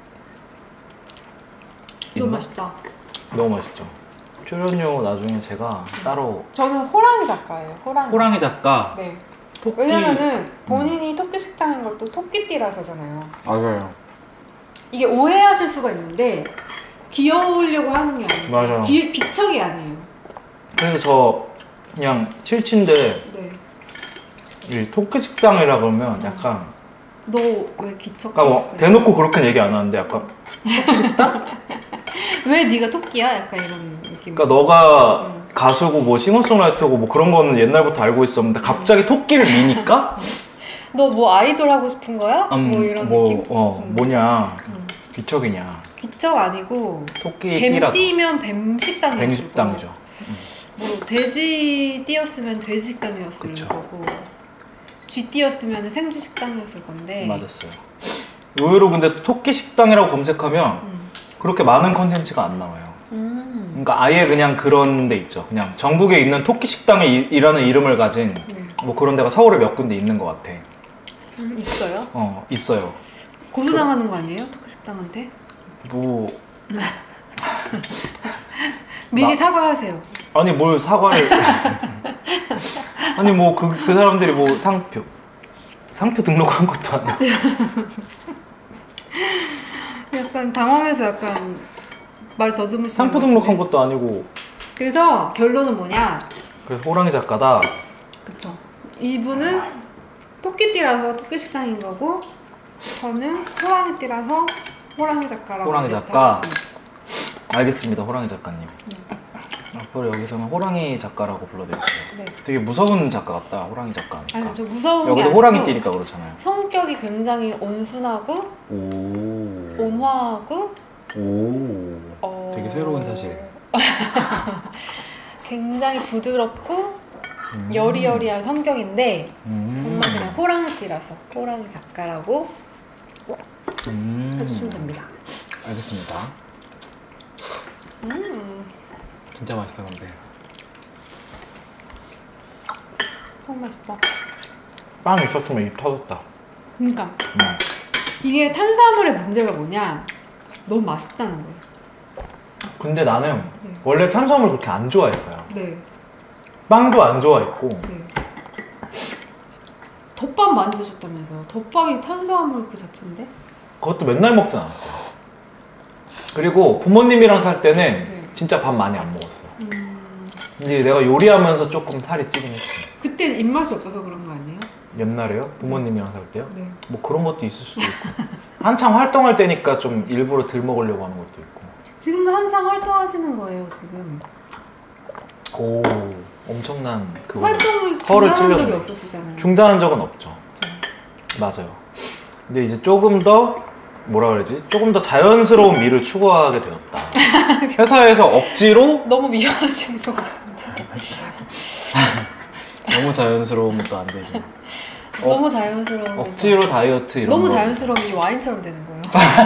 너무 있나? 맛있다. 너무 맛있죠. 출연료 나중에 제가 따로 저는 호랑이 작가예요. 호랑이. 호랑이 작가. 네. 토끼. 왜냐면은 본인이 토끼 식당인 것도 토끼띠라서잖아요. 맞아요. 이게 오해하실 수가 있는데 귀여우려고 하는 게 아니에요. 맞아요. 귀, 비척이 아니에요. 그래서 저 그냥 칠친데 네. 이 토끼 식당이라 그러면 약간 너 왜 기척? 그러니까 뭐 대놓고 그렇게 얘기 안 하는데 약간 왜 네가 토끼야? 약간 이런 느낌. 그러니까 너가 음. 가수고 뭐 싱어송라이터고 뭐 그런 거는 옛날부터 알고 있었는데 갑자기 토끼를 미니까 너 뭐 아이돌 하고 싶은 거야? 음, 뭐 이런 뭐, 느낌? 어 음. 뭐냐 음. 귀척이냐 기척 아니고 토끼 뱀 띠라서 띠면 뱀 식당이었을 뱀 식당이죠. 거고, 뭐 돼지 띠였으면 돼지 식당이었을 그쵸. 거고 쥐 띠였으면 생쥐 식당이었을 건데 맞았어요. 의외로 근데 토끼 식당이라고 검색하면 음. 그렇게 많은 컨텐츠가 안 나와요. 음. 그러니까 아예 그냥 그런 데 있죠. 그냥 전국에 있는 토끼 식당이라는 이름을 가진 네. 뭐 그런 데가 서울에 몇 군데 있는 것 같아. 음, 있어요? 어, 있어요. 고소당하는 거 아니에요? 토끼 식당한테? 뭐 미리 나- 사과하세요. 아니 뭘 사과를 아니 뭐 그 그 사람들이 뭐 상표 상표 등록한 것도 아니고 약간 당황해서 약간 말 더듬으시는 상표 것 등록한 같은데. 것도 아니고 그래서 결론은 뭐냐? 그래서 호랑이 작가다. 그쵸. 이분은 토끼띠라서 토끼 식당인 거고 저는 호랑이띠라서 호랑이 작가라고 호랑이 이제 작가. 하겠습니다. 알겠습니다, 호랑이 작가님. 앞으로 여기서는 호랑이 작가라고 불러드릴게요. 네. 되게 무서운 작가 같다, 호랑이 작가니까. 아니 저 무서운 게 여기도 아니고 호랑이 띠니까 그렇잖아요. 성격이 굉장히 온순하고 오. 온화하고 오. 어... 되게 새로운 사실. 굉장히 부드럽고 음. 여리여리한 성격인데 음. 정말 그냥 호랑이띠라서 호랑이 작가라고 음. 해주시면 됩니다. 알겠습니다. 음, 진짜 맛있다 근데. 너무 맛있다. 빵 있었으면 입 터졌다. 그러니까 음. 이게 탄수화물의 문제가 뭐냐? 너무 맛있다는 거예요. 근데 나는 네. 원래 탄수화물 그렇게 안 좋아했어요. 네, 빵도 안 좋아했고. 네. 덮밥 많이 드셨다면서요? 덮밥이 탄수화물 그 자체인데? 그것도 맨날 먹진 않았어요. 그리고 부모님이랑 살 때는 네. 진짜 밥 많이 안 먹었어. 음, 근데 내가 요리하면서 조금 살이 찌긴 했지. 그땐 입맛이 없어서 그런 거 아니에요? 옛날에요? 부모님이랑 살 때요? 네. 뭐 그런 것도 있을 수도 있고. 한창 활동할 때니까 좀 일부러 덜 먹으려고 하는 것도 있고. 지금도 한창 활동하시는 거예요, 지금. 오, 엄청난 그거. 활동을 털을 중단한 적이 찔렸네. 없으시잖아요. 중단한 적은 없죠. 그렇죠. 맞아요. 근데 이제 조금 더 뭐라 그러지? 조금 더 자연스러운 미를 추구하게 되었다. 회사에서 억지로 너무 미안하신 거 같아요. 너무 자연스러우면 또 안 되죠. 어, 너무 자연스러운 억지로 다이어트 이런 너무 거. 자연스러움이 이 와인처럼 되는 거예요.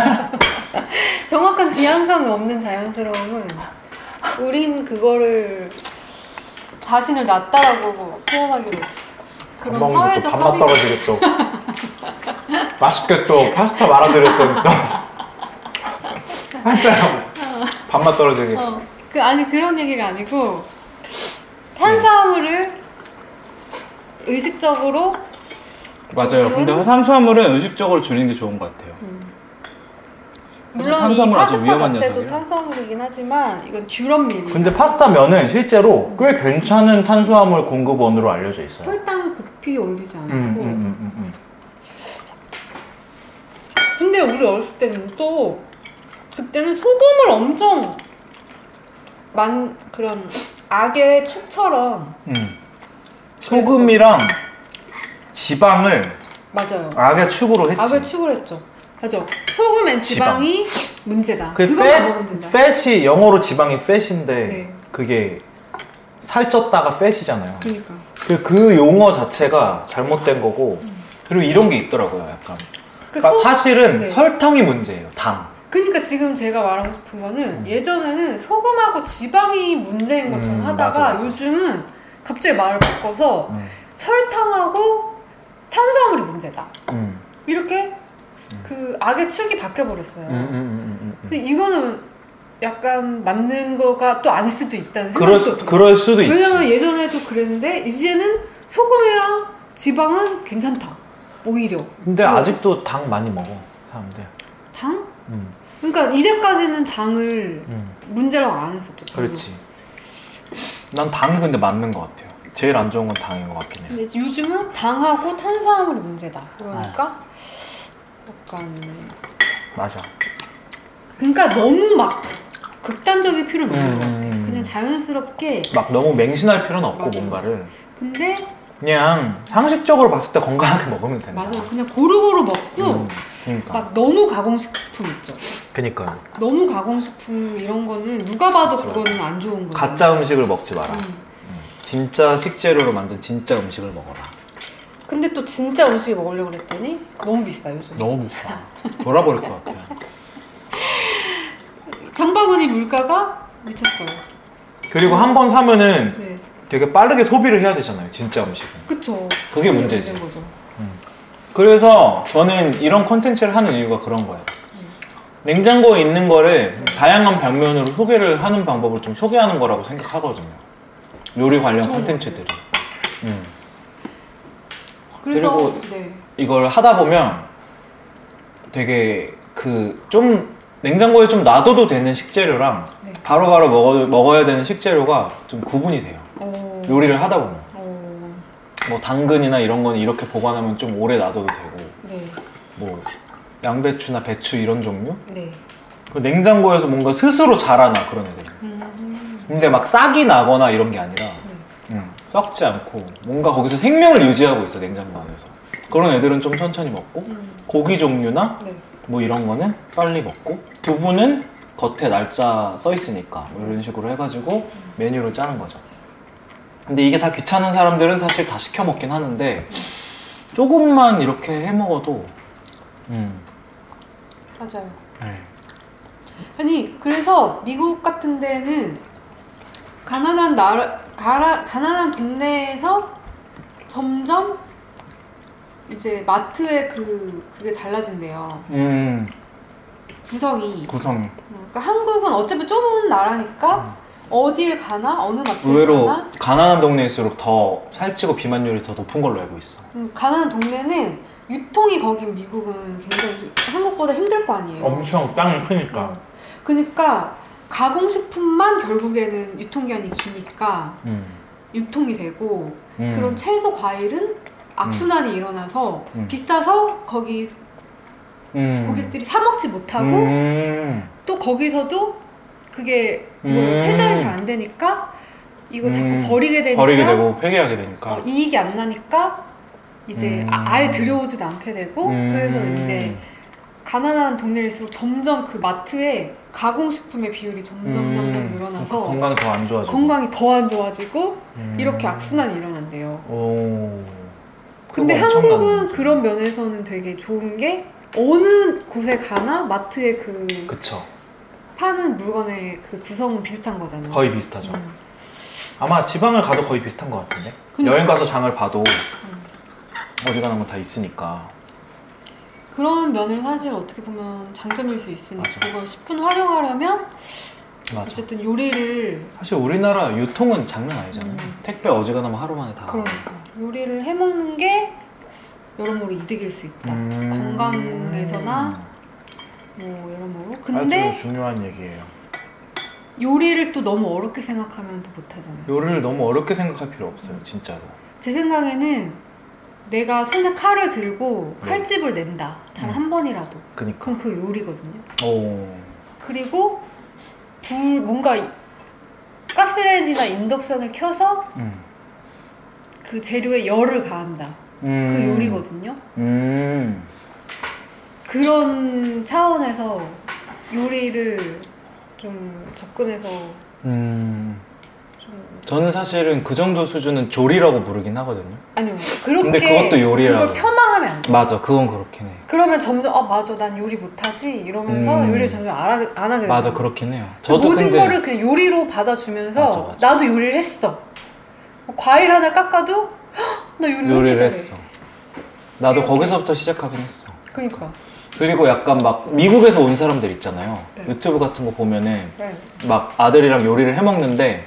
정확한 지향성이 없는 자연스러움은 우린 그거를 자신을 낫다라고 표현하기로 했어. 밥 그런 먹는데 또 사회적 밥맛 합의. 떨어지게 또 맛있게 또 파스타 말아드렸더니 또 한참 밥맛 떨어지게. 어, 그 아니 그런 얘기가 아니고 탄수화물을 의식적으로 맞아요. 근데 탄수화물은 의식적으로 줄이는 게 좋은 것 같아요. 물론 이 탄수화물 아주 파스타 위험한 자체도 녀석이에요. 탄수화물이긴 하지만 이건 듀럼밀이 근데 파스타 면은 실제로 꽤 괜찮은 탄수화물 공급원으로 알려져 있어요. 혈당을 급히 올리지 않고 음, 음, 음, 음, 근데 우리 어렸을 때는 또 그때는 소금을 엄청 만 그런 악의 축처럼 음. 소금이랑 지방을 맞아요. 악의 축으로 했지. 악을 축을 했죠. 맞아. 소금엔 지방이 문제다. 그 그것만 먹으면 된다. 팻이 영어로 지방이 팻인데 네. 그게 살쪘다가 팻이잖아요. 그러니까. 그, 그 용어 자체가 잘못된 거고 그리고 이런 게 있더라고요. 약간 그 그러니까 소- 사실은 네. 설탕이 문제예요. 당. 그러니까 지금 제가 말하고 싶은 거는 예전에는 소금하고 지방이 문제인 것처럼 음, 하다가 맞아, 맞아. 요즘은 갑자기 말을 바꿔서 음. 설탕하고 탄수화물이 문제다. 음. 이렇게 그 악의 축이 바뀌어 버렸어요. 음, 음, 음, 음, 음. 근데 이거는 약간 맞는 거가 또 아닐 수도 있다는 그럴, 생각도 수, 들어요. 그럴 수도 있지. 왜냐면 예전에도 그랬는데 이제는 소금이랑 지방은 괜찮다. 오히려. 근데 어. 아직도 당 많이 먹어 사람들. 당? 음. 그러니까 이제까지는 당을 음. 문제라고 안 했었죠. 그렇지. 난 당이 근데 맞는 것 같아요. 제일 안 좋은 건 당인 것 같긴 해요. 근데 요즘은 당하고 탄수화물이 문제다. 그러니까 약간 맞아. 그러니까 너무 막 극단적일 필요는 없는 음, 것 같아. 음. 그냥 자연스럽게. 막 너무 맹신할 필요는 없고 맞아. 뭔가를 근데 그냥 상식적으로 봤을 때 건강하게 먹으면 된다. 맞아요. 그냥 고루고루 먹고 음, 그러니까. 막 너무 가공식품 있죠. 그니까요. 너무 가공식품 이런 거는 누가 봐도 맞아. 그거는 안 좋은 거예요. 가짜 음식을 먹지 마라. 음. 진짜 식재료로 만든 진짜 음식을 먹어라. 근데 또 진짜 음식을 먹으려고 그랬더니 너무 비싸 요즘. 너무 비싸. 돌아버릴 것 같아. 장바구니 물가가 미쳤어요. 그리고 한 번 사면은 네. 되게 빠르게 소비를 해야 되잖아요. 진짜 음식은. 그쵸. 그게 문제지. 문제인 거죠. 그래서 저는 이런 콘텐츠를 하는 이유가 그런 거예요. 냉장고에 있는 거를 네. 다양한 방면으로 소개를 하는 방법을 좀 소개하는 거라고 생각하거든요. 요리 관련 좋은 콘텐츠들이. 음. 그래서 그리고 네. 이걸 하다 보면 되게 그 좀 냉장고에 좀 놔둬도 되는 식재료랑 네. 바로바로 먹어, 먹어야 되는 식재료가 좀 구분이 돼요. 어... 요리를 하다 보면. 어... 뭐 당근이나 이런 거는 이렇게 보관하면 좀 오래 놔둬도 되고, 네. 뭐 양배추나 배추 이런 종류? 네. 그 냉장고에서 뭔가 스스로 자라나 그런 애들. 음... 근데 막 싹이 나거나 이런 게 아니라 음, 썩지 않고 뭔가 거기서 생명을 유지하고 있어, 냉장고 안에서. 그런 애들은 좀 천천히 먹고, 음... 고기 종류나 네. 뭐 이런 거는 빨리 먹고, 두부는 겉에 날짜 써 있으니까 뭐 이런 식으로 해가지고 메뉴를 짜는 거죠. 근데 이게 다 귀찮은 사람들은 사실 다 시켜 먹긴 하는데 조금만 이렇게 해 먹어도 음. 맞아요. 네. 아니 그래서 미국 같은 데는 가난한 나라 가라, 가난한 동네에서 점점 이제 마트의 그 그게 달라진대요. 음, 구성이. 구성이 그러니까 한국은 어차피 좁은 나라니까 어딜 가나 어느 마트에 의외로 가나 가난한 동네일수록 더 살찌고 비만율이 더 높은 걸로 알고 있어. 음, 가난한 동네는 유통이 거긴 미국은 굉장히 한국보다 힘들 거 아니에요. 엄청 땅이 크니까. 어. 그러니까 가공식품만 결국에는 유통기한이 기니까 음. 유통이 되고 음. 그런 채소 과일은 악순환이 일어나서 음. 비싸서 거기 음. 고객들이 사 먹지 못하고 음. 또 거기서도 그게 뭐 음. 회전이 잘 안 되니까 이거 자꾸 음. 버리게 되니까 버리게 되고 폐기하게 되니까. 어, 이익이 안 나니까 이제 음. 아, 아예 들여오지도 않게 되고 음. 그래서 이제 가난한 동네일수록 점점 그 마트에 가공식품의 비율이 점점 음. 점점 늘어나서 건강이 더 안 좋아지고. 건강이 더 안 좋아지고 음. 이렇게 악순환이 일어난대요. 오. 근데 그거 엄청난 한국은 문제. 그런 면에서는 되게 좋은 게 어느 곳에 가나 마트의 그 그쵸. 파는 물건의 그 구성은 비슷한 거잖아요. 거의 비슷하죠. 음. 아마 지방을 가도 거의 비슷한 것 같은데. 그러니까. 여행 가서 장을 봐도 어지간한 건 다 있으니까. 그런 면을 사실 어떻게 보면 장점일 수 있으니까 맞아. 그걸 십분 활용하려면 맞아. 어쨌든 요리를 사실 우리나라 유통은 장난 아니잖아요. 음. 택배 어지간하면 하루 만에 다. 그러니까 요리를 해먹는 게 여러모로 이득일 수 있다. 음. 건강에서나 뭐 여러모로. 근데 아주 중요한 얘기예요. 요리를 또 너무 어렵게 생각하면 또 못하잖아요. 요리를 너무 어렵게 생각할 필요 없어요, 진짜로. 제 생각에는 내가 손에 칼을 들고 네. 칼집을 낸다. 단 한 음. 번이라도. 그니까. 그건 그 요리거든요. 오. 그리고 불 뭔가 가스레인지나 인덕션을 켜서 음. 그 재료에 열을 가한다. 음. 그 요리거든요. 음. 그런 차원에서 요리를 좀 접근해서 음. 좀 저는 사실은 그 정도 수준은 조리라고 부르긴 하거든요. 아니요 그렇게 근데 그것도 요리라고. 그걸 폄하하면 안 돼. 맞아, 그건 그렇긴 해. 그러면 점점 아 맞아 난 요리 못하지 이러면서 음. 요리를 점점 안, 하게, 안 하게 맞아, 되는 거예요. 그렇긴 해요. 그 저도 모든 근데 거를 그냥 요리로 받아주면서 맞아, 맞아. 나도 요리를 했어. 뭐 과일 하나 깎아도 헉, 나 요리 왜 이렇게 요리를 잘해. 했어. 나도 이렇게. 거기서부터 시작하긴 했어. 그러니까 그리고 약간 막 미국에서 온 사람들 있잖아요. 네. 유튜브 같은 거 보면은 네. 막 아들이랑 요리를 해 먹는데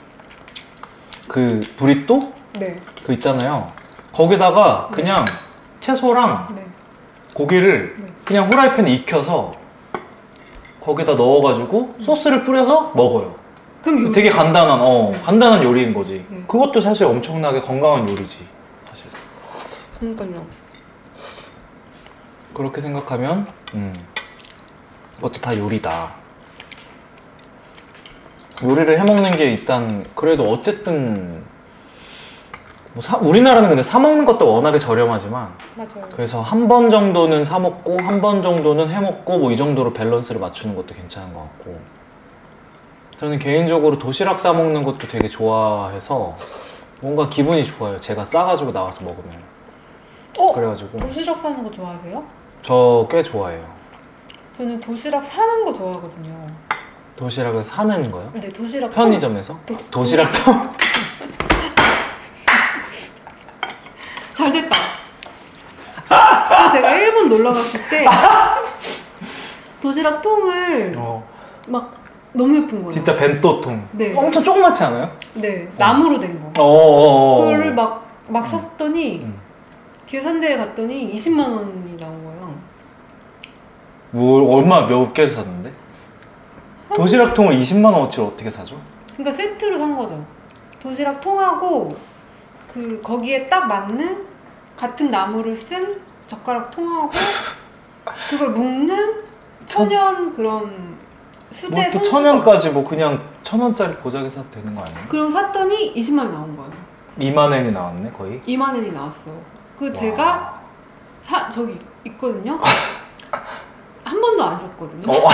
그 브리또? 네. 그 있잖아요. 거기다가 그냥 채소랑 네. 고기를 네. 그냥 후라이팬에 익혀서 거기다 넣어가지고 소스를 뿌려서 먹어요. 그럼 요리 되게 간단한, 어, 네. 간단한 요리인 거지. 네. 그것도 사실 엄청나게 건강한 요리지. 사실. 그러니까요. 그렇게 생각하면, 음, 그것도 다 요리다. 요리를 해먹는 게 일단, 그래도 어쨌든, 뭐 사, 우리나라는 근데 사먹는 것도 워낙에 저렴하지만, 맞아요. 그래서 한 번 정도는 사먹고, 한 번 정도는 해먹고, 뭐 이 정도로 밸런스를 맞추는 것도 괜찮은 것 같고. 저는 개인적으로 도시락 싸먹는 것도 되게 좋아해서, 뭔가 기분이 좋아요. 제가 싸가지고 나와서 먹으면. 어? 그래가지고 도시락 싸는 거 좋아하세요? 저 꽤 좋아해요. 저는 도시락 사는 거 좋아하거든요. 도시락을 사는 거요? 근데 도시락 편의점에서? 통- 도시락통? 잘 됐다. 그래서 제가 일본 놀러 갔을 때 도시락 통을 어, 막 너무 예쁜 거예요. 진짜 벤또통. 네. 엄청 조그맣지 않아요? 네, 나무로 된 거. 어어어. 그거를 막, 막 샀더니 음. 계산대에 갔더니 이십만 원이 나온 거예요. 뭐 얼마 몇 개를 샀는데? 도시락통을 이십만 원어치를 어떻게 사죠? 그러니까 세트로 산 거죠. 도시락 통하고 그 거기에 딱 맞는 같은 나무를 쓴 젓가락 통하고 그걸 묶는 천연 그런 수제 뭐또 손수건. 천연까지 뭐 그냥 천 원짜리 보자기 사도 되는 거 아니에요? 그럼 샀더니 이십만 원이 나온 거예요. 이만 엔이 나왔네 거의. 이만 원이 나왔어요. 그 와. 제가 사 저기 있거든요. 한 번도 안 썼거든요. 어.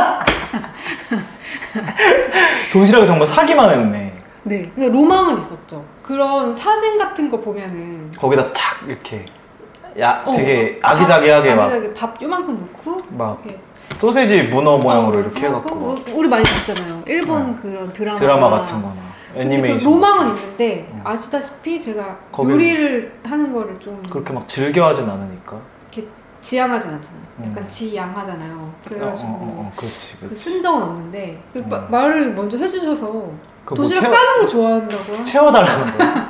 도시락을 정말 사기만 했네. 네, 그러니까 로망은 있었죠. 그런 사진 같은 거 보면은 거기다 탁 이렇게 야 어, 되게 밥, 아기자기하게 막, 아기자기 밥 요만큼 넣고 막 이렇게 소세지 문어 모양으로 어, 이렇게 해갖고 막 우- 우리 많이 봤잖아요. 일본 어. 그런 드라마 드라마 같은 거나 근데 애니메이션 그 로망은 있는데 어. 아시다시피 제가 거기는- 요리를 하는 거를 좀 그렇게 막 즐겨하진 않으니까. 이렇게 지향하진 않잖아요. 약간 음. 지양하잖아요. 그래가지고 어, 어, 어, 그렇지 그 그렇지. 쓴 적은 없는데 그 음. 마- 말을 먼저 해주셔서 그거 뭐 도시락 채워- 싸는 거 좋아한다고요? 채워달라는 거야.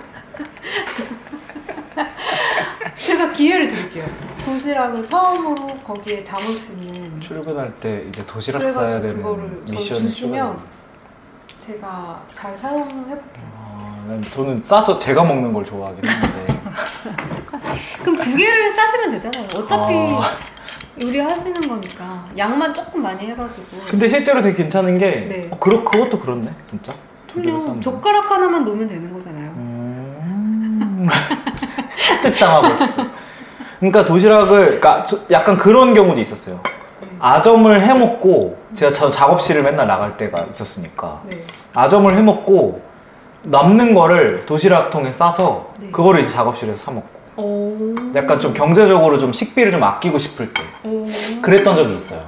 제가 기회를 드릴게요. 도시락을 처음으로 거기에 담을 수 있는 출근할 때 이제 도시락 싸야 그래가지고 되는 그거를 저 미션을 주시면 추가해. 제가 잘 사용해볼게요. 아, 난 저는 싸서 제가 먹는 걸 좋아하긴 하는데. 그럼 두 개를 싸시면 되잖아요. 어차피 아. 요리하시는 거니까 양만 조금 많이 해가지고. 근데 실제로 되게 괜찮은 게 네. 어, 그렇, 그것도 그렇네 진짜. 두 개를 그냥 싸면. 젓가락 하나만 놓으면 되는 거잖아요. 음... 설득당하고 있어. 그러니까 도시락을 그러니까 저- 약간 그런 경우도 있었어요. 아점을 해먹고 제가 저 작업실을 맨날 나갈 때가 있었으니까 네. 아점을 해먹고 남는 거를 도시락통에 싸서 네. 그거를 이제 작업실에서 사 먹고 오. 약간 좀 경제적으로 좀 식비를 좀 아끼고 싶을 때 오. 그랬던 적이 있어요.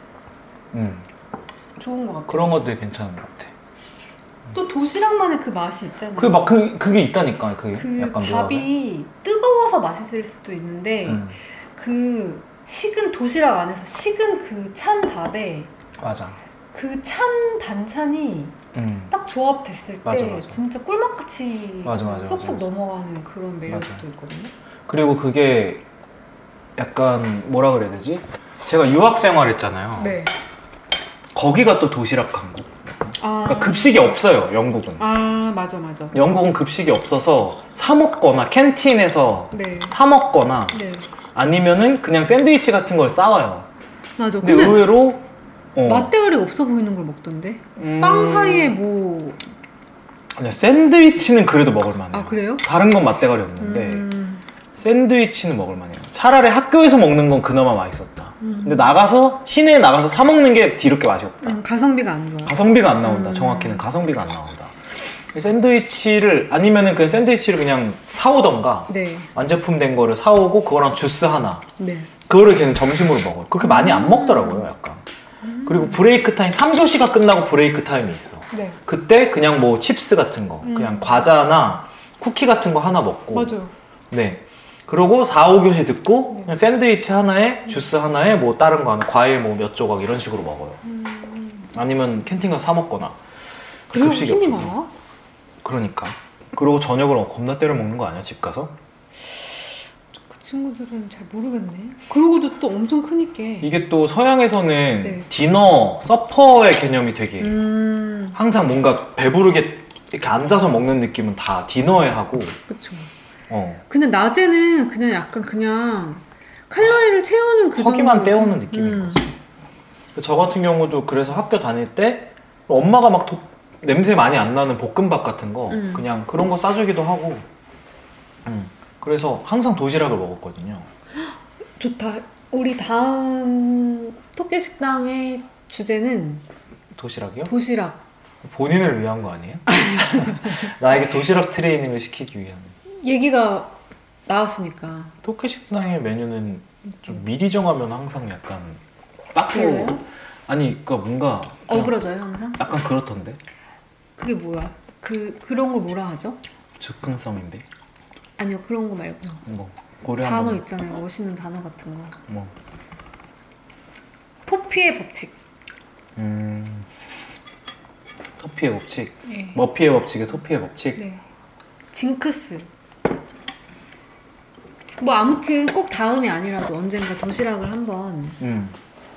음 좋은 것 같아요. 그런 것도 괜찮은 것 같아. 또 도시락만의 그 맛이 있잖아요. 그게 막 그 그게 있다니까 그, 그 약간 밥이 뜨거워서 맛있을 수도 있는데 음, 그 식은 도시락 안에서 식은 그 찬 밥에 맞아. 그 찬 반찬이 음. 딱 조합됐을 때 맞아, 맞아. 진짜 꿀맛같이 맞아, 맞아, 쏙쏙 맞아. 넘어가는 그런 매력도 맞아. 있거든요. 그리고 그게 약간 뭐라 그래야 되지? 제가 유학 생활했잖아요. 네. 거기가 또 도시락 강국. 아, 그러니까 급식이 없어요, 영국은. 아 맞아 맞아. 영국은 급식이 없어서 사 먹거나 캔틴에서 네. 사 먹거나 네. 아니면은 그냥 샌드위치 같은 걸 싸와요. 맞아. 근데, 근데 의외로 어, 맛대가리 없어 보이는 걸 먹던데. 음, 빵 사이에 뭐. 아니야, 샌드위치는 그래도 먹을 만해요. 아 그래요? 다른 건 맛대가리 없는데 음, 샌드위치는 먹을 만해요. 차라리 학교에서 먹는 건 그나마 맛있었다. 음. 근데 나가서 시내에 나가서 사 먹는 게 뒤늦게 맛이 없다. 음, 가성비가 안 좋아. 가성비가 안 나온다. 음. 정확히는 가성비가 안 나온다. 샌드위치를 아니면은 그냥 샌드위치를 그냥 사오던가 네. 완제품 된 거를 사오고 그거랑 주스 하나 네. 그거를 걔는 점심으로 먹어요. 그렇게 많이 안 먹더라고요, 약간. 그리고 브레이크 타임 삼 교시가 끝나고 브레이크 타임이 있어. 네. 그때 그냥 뭐 칩스 같은 거, 음. 그냥 과자나 쿠키 같은 거 하나 먹고. 맞아요. 네. 그러고 사, 오 교시 듣고 네. 그냥 샌드위치 하나에 주스 하나에 뭐 다른 거 하나, 과일 뭐 몇 조각 이런 식으로 먹어요. 아니면 캔틴 가서 사 먹거나. 그리고 급식이 힘이 없어서. 나와? 그러니까. 그러고 저녁을 겁나 때려 먹는 거 아니야, 집 가서? 그 친구들은 잘 모르겠네. 그러고도 또 엄청 크니까. 이게 또 서양에서는 네. 디너, 서퍼의 개념이 되게 음, 항상 뭔가 배부르게 이렇게 앉아서 먹는 느낌은 다 디너에 하고 그쵸. 어, 근데 낮에는 그냥 약간 그냥 칼로리를 채우는 그 허기만 정도 때우는 느낌인 음. 거지. 저 같은 경우도 그래서 학교 다닐 때 엄마가 막 도, 냄새 많이 안 나는 볶음밥 같은 거 음. 그냥 그런 거 싸주기도 하고 음. 그래서 항상 도시락을 먹었거든요. 좋다. 우리 다음 토끼 식당의 주제는 도시락이요? 도시락. 본인을 위한 거 아니에요? 나에게 도시락 트레이닝을 시키기 위한. 얘기가 나왔으니까. 토끼 식당의 메뉴는 좀 미리 정하면 항상 약간 빡고 그래요? 아니 그니까 뭔가 그냥 어그러져요 항상? 약간 그렇던데 그게 뭐야? 그 그런 걸 뭐라 하죠? 즉흥성인데 아니요 그런 거 말고 뭐 고려 단어 한번 있잖아요. 멋있는 단어 같은 거. 뭐 토피의 법칙. 음, 토피의 법칙 네. 머피의 법칙에 토피의 법칙 네. 징크스. 뭐 아무튼 꼭 다음이 아니라도 언젠가 도시락을 한번 음,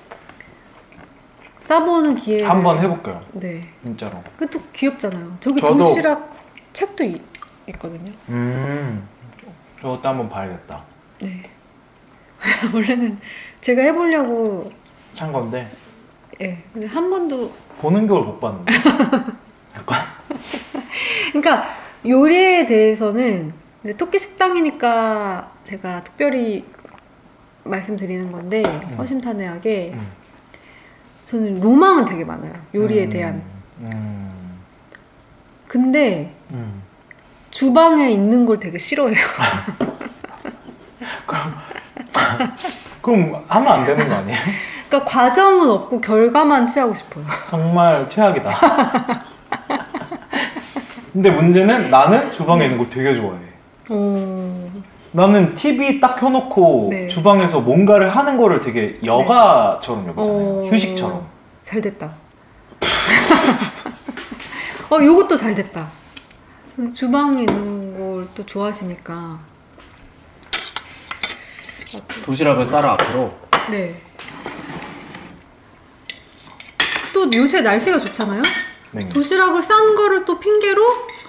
싸보는 기회를 한번 해볼게요 네. 진짜로 그또 귀엽잖아요. 저기 저도- 도시락 책도 이- 있거든요. 음 저것도 한번 봐야겠다 네. 원래는 제가 해보려고 찬 건데 예. 근데 한 번도 보는 걸 못 봤는데 약간 그러니까 요리에 대해서는 이제 토끼 식당이니까 제가 특별히 말씀드리는 건데 허심탄회하게 음. 저는 로망은 되게 많아요. 요리에 음, 대한. 음, 근데 음. 주방에 있는 걸 되게 싫어해요. 그럼 하면 안 되는 거 아니에요? 그러니까 과정은 없고 결과만 취하고 싶어요. 정말 최악이다. 근데 문제는 나는 주방에 있는 걸 되게 좋아해. 오. 나는 티비 딱 켜놓고 네. 주방에서 뭔가를 하는 거를 되게 여가처럼 여기잖아요. 어. 휴식처럼. 잘 됐다. 어, 요것도 잘 됐다. 주방에 있는 걸 또 좋아하시니까. 도시락을 싸라 앞으로. 네. 또 요새 날씨가 좋잖아요? 네. 도시락을 싼 거를 또 핑계로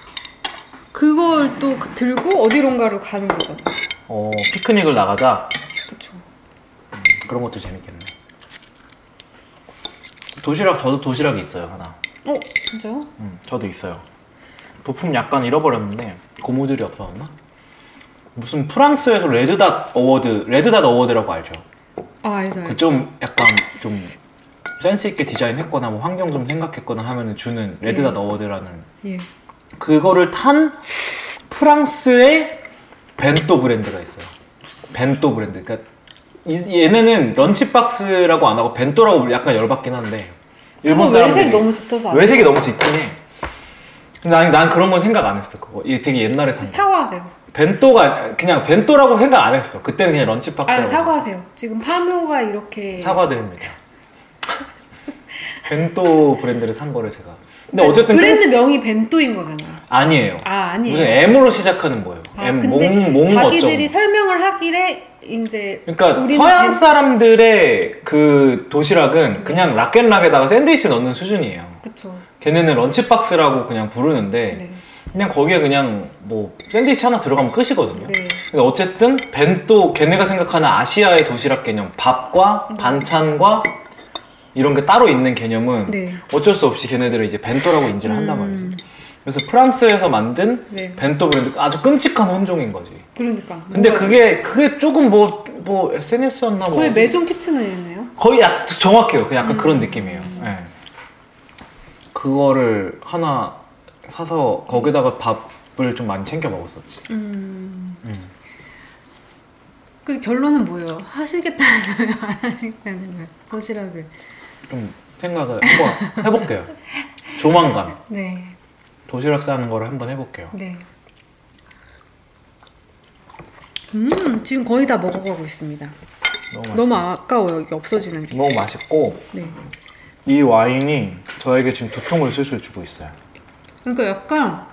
그걸 또 들고 어디론가로 가는 거죠. 어, 피크닉을 나가자. 그쵸. 그런 것도 재밌겠네. 도시락 저도 도시락이 있어요 하나. 어, 진짜요? 음, 저도 있어요. 부품 약간 잃어버렸는데 고무줄이 없어졌나? 무슨 프랑스에서 레드닷 어워드, 레드닷 어워드라고 알죠? 아, 알죠, 알죠. 그 좀 약간 좀 센스 있게 디자인했거나 뭐 환경 좀 생각했거나 하면은 주는 레드닷 예. 어워드라는 예. 그거를 탄 프랑스의 벤또 브랜드가 있어요. 벤또 브랜드. 그러니까 이- 얘네는 런치박스라고 안 하고 벤또라고 약간 열받긴 한데 그거 사람들이 외색 너무 짙어서 안 외색이 돼요. 너무 짙긴 해. 근데 난, 난 그런 건 생각 안 했어. 그거 이게 되게 옛날에 산 거. 사과하세요. 벤또가 그냥 벤또라고 생각 안 했어. 그때는 그냥 런치박스라고. 아, 사과하세요. 지금 파묘가 이렇게 사과드립니다. 벤또 브랜드를 산 거를 제가. 근데 그러니까 어쨌든 브랜드 땡- 명이 벤또인 거잖아요. 아니에요. 아, 아니에요. 무슨 M으로 시작하는 뭐예요? 아, M 근데 몽, 몽 자기들이 어쩌고. 설명을 하길래 이제 그러니까 우리는 서양 벤- 사람들의 그 도시락은 그냥 락앤락에다가 샌드위치 넣는 수준이에요. 그쵸. 걔네는 런치박스라고 그냥 부르는데 네. 그냥 거기에 그냥 뭐 샌드위치 하나 들어가면 끝이거든요. 네. 근데 어쨌든 벤또 걔네가 생각하는 아시아의 도시락 개념 밥과 음. 반찬과 이런 게 따로 있는 개념은 네. 어쩔 수 없이 걔네들은 이제 벤또라고 인지를 한단 음. 말이지. 그래서 프랑스에서 만든 네. 벤또 브랜드 아주 끔찍한 혼종인 거지. 그러니까. 근데 뭔가 그게 그게 조금 뭐 뭐 에스엔에스였나 뭐 거의 어디- 매종 키친이네요. 거의 약 정확해요. 그 약간 음. 그런 느낌이에요. 예. 그거를 하나 사서 거기다가 밥을 좀 많이 챙겨 먹었었지. 음. 음. 그 결론은 뭐예요? 하시겠다는 거예요? 안 하시겠다는 거예요? 도시락을. 좀 생각을 한번 해볼게요. 조만간 네. 도시락 싸는 거를 한번 해볼게요. 네. 음, 지금 거의 다 먹어가고 있습니다. 너무, 맛- 너무 아까워요, 이게 없어지는 게. 너무 맛있고 네. 이 와인이 저에게 지금 두통을 슬슬 주고 있어요. 그러니까 약간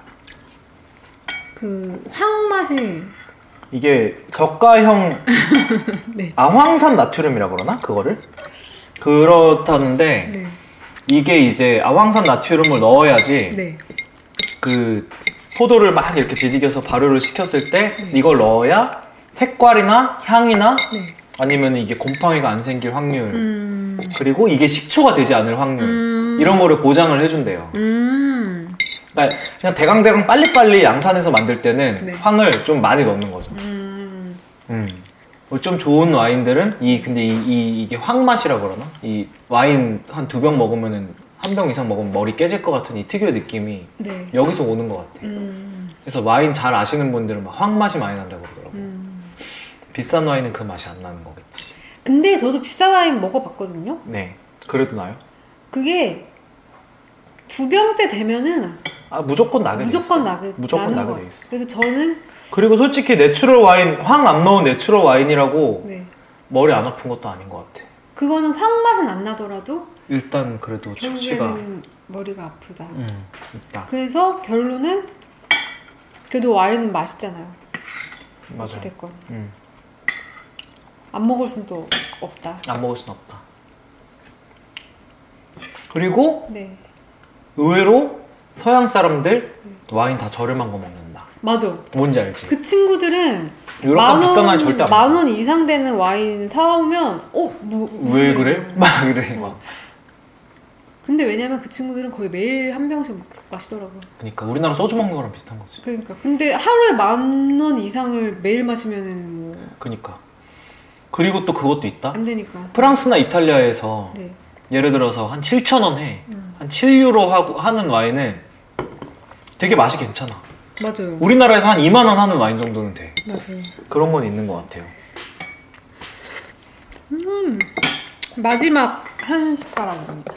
그 황 맛이 이게 저가형 네. 아황산 나트륨이라 그러나 그거를 그렇다는데 네. 이게 이제 아황산 나트륨을 넣어야지 네. 그 포도를 막 이렇게 지지겨서 발효를 시켰을 때 이걸 넣어야 색깔이나 향이나 네. 아니면 이게 곰팡이가 안 생길 확률 음. 그리고 이게 식초가 되지 않을 확률 음. 이런 거를 보장을 해준대요. 음. 그러니까 그냥 대강대강 빨리빨리 양산해서 만들 때는 네. 황을 좀 많이 넣는 거죠. 음. 음. 뭐좀 좋은 와인들은 이 근데 이, 이 이게 황 맛이라 그러나 이 와인 한 두 병 먹으면은 한 병 이상 먹으면 머리 깨질 것 같은 이 특유의 느낌이 네. 여기서 오는 것 같아. 음. 그래서 와인 잘 아시는 분들은 막 황 맛이 많이 난다고 그러더라고. 음. 비싼 와인은 그 맛이 안 나는 거겠지. 근데 저도 비싼 와인 먹어봤거든요. 네. 그래도 나요? 그게 두 병째 되면은 아 무조건 나게 돼 무조건 있어. 나게 무조건 나는 나게 것 돼 같아요. 있어. 그래서 저는 그리고 솔직히 내추럴 와인, 황 안 넣은 내추럴 와인이라고 네 머리 안 아픈 것도 아닌 것 같아. 그거는 황 맛은 안 나더라도 일단 그래도 축취가 결국에는 머리가 아프다. 음, 있다. 그래서 결론은 그래도 와인은 맛있잖아요. 맞아. 어찌됐건 음, 안 먹을 순 또 없다. 안 먹을 순 없다. 그리고 네 의외로 서양 사람들 와인 다 저렴한 거 먹는다. 맞아. 뭔지 알지? 그 친구들은 유럽과 비싼 와인 절대 안 먹어. 만원 이상 되는 와인 사오면 어? 뭐, 왜 무슨 그래? 일이야? 막 이래. 어. 막. 근데 왜냐면 그 친구들은 거의 매일 한 병씩 마시더라고요. 그러니까 우리나라 소주 먹는 거랑 비슷한 거지. 그러니까 근데 하루에 만 원 이상을 매일 마시면은 뭐 안 그러니까. 그리고 또 그것도 있다. 되니까. 프랑스나 이탈리아에서 네. 예를 들어서 한 칠천 원 해. 음. 한 칠 유로 하고 하는 와인은 되게 맛이 괜찮아. 맞아요. 우리나라에서 한 이만 원 하는 와인 정도는 돼. 맞아요. 그런 건 있는 것 같아요. 음. 마지막 한 숟가락입니다.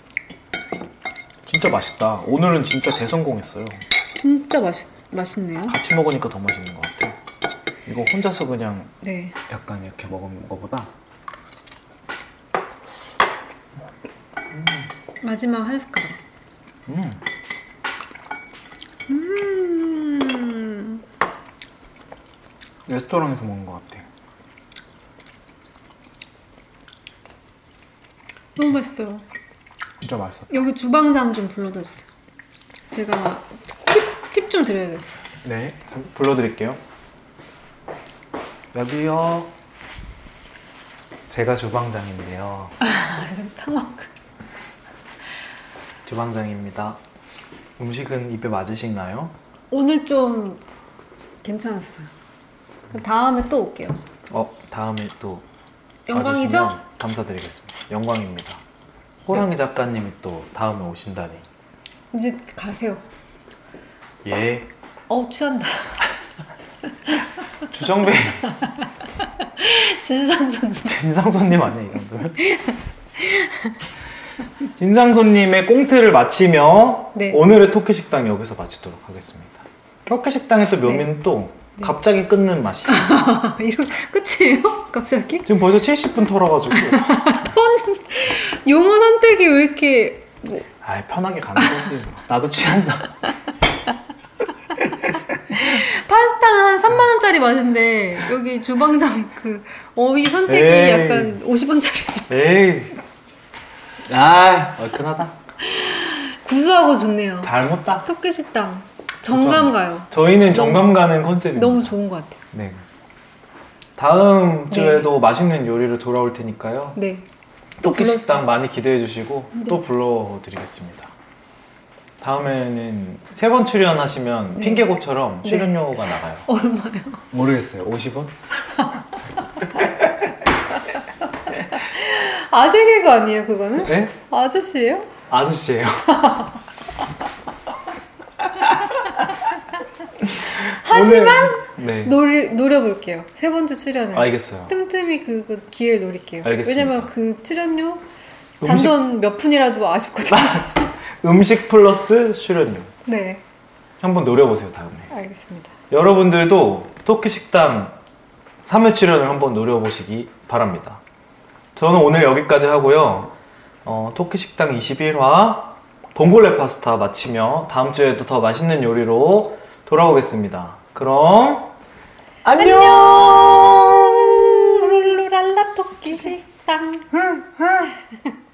진짜 맛있다. 오늘은 진짜 대성공했어요. 진짜 맛있 맛있네요. 같이 먹으니까 더 맛있는 것 같아. 이거 혼자서 그냥 네. 약간 이렇게 먹은 것보다 마지막 한 숟가락. 음. 음. 레스토랑에서 먹는 것 같아. 너무 맛있어요. 진짜 맛있어. 여기 주방장 좀 불러다 주세요. 제가 팁 좀 드려야겠어요. 네, 불러드릴게요. 여기요. 제가 주방장인데요. 탕막. 주방장입니다. 음식은 입에 맞으시나요? 오늘 좀 괜찮았어요. 그럼 다음에 또 올게요. 어, 다음에 또 영광이죠? 와주시면 감사드리겠습니다. 영광입니다. 호랑이 작가님이 또 다음에 오신다니. 이제 가세요. 예. 어 취한다. 주정배 진상손님. 진상손님 아니야 이 정도면? 진상손님의 꽁트를 마치며 네. 오늘의 토끼식당 여기서 마치도록 하겠습니다. 토끼식당의 또 묘미는 네. 또 네. 갑자기 끊는 맛이 있어요. 이런 끝이에요? 갑자기? 지금 벌써 칠십 분 털어가지고 용어 선택이 왜 이렇게 뭐, 아 편하게 가는 거지. 나도 취한다. 파스타는 한 삼만 원짜리 맛인데 여기 주방장 그 어휘 선택이 에이. 약간 오십 원짜리. 에이 아 얼큰하다. 구수하고 좋네요. 닮았다. 토끼 식당 정감 가요. 저희는 너무- 정감 가는 컨셉입니다. 너무 좋은 것 같아요. 네. 다음 네. 주에도 맛있는 요리로 돌아올 테니까요. 네. 또 토끼 불러주세요. 식당 많이 기대해 주시고 네. 또 불러드리겠습니다. 다음에는 세 번 출연하시면 네. 핑계고처럼 네. 출연료가 나가요. 얼마요? 모르겠어요. 오십 원? 아재 개그 아니에요 그거는? 네? 아저씨예요? 아저씨예요. 하지만 오늘- 네. 노리, 노려볼게요. 세 번째 출연을. 알겠어요. 틈틈이 그 기회를 노릴게요. 알겠습니다. 왜냐면 그 출연료 음식- 단돈 몇 푼이라도 아쉽거든요. 음식 플러스 출연료. 네, 한번 노려보세요, 다음에. 알겠습니다. 여러분들도 토끼식당 삼 회 출연을 한번 노려보시기 바랍니다. 저는 오늘 여기까지 하고요. 어, 토끼식당 이십일 화 봉골레 파스타 마치며 다음 주에도 더 맛있는 요리로 돌아오겠습니다. 그럼 안녕! 안녕! 룰루랄라 토끼 식당.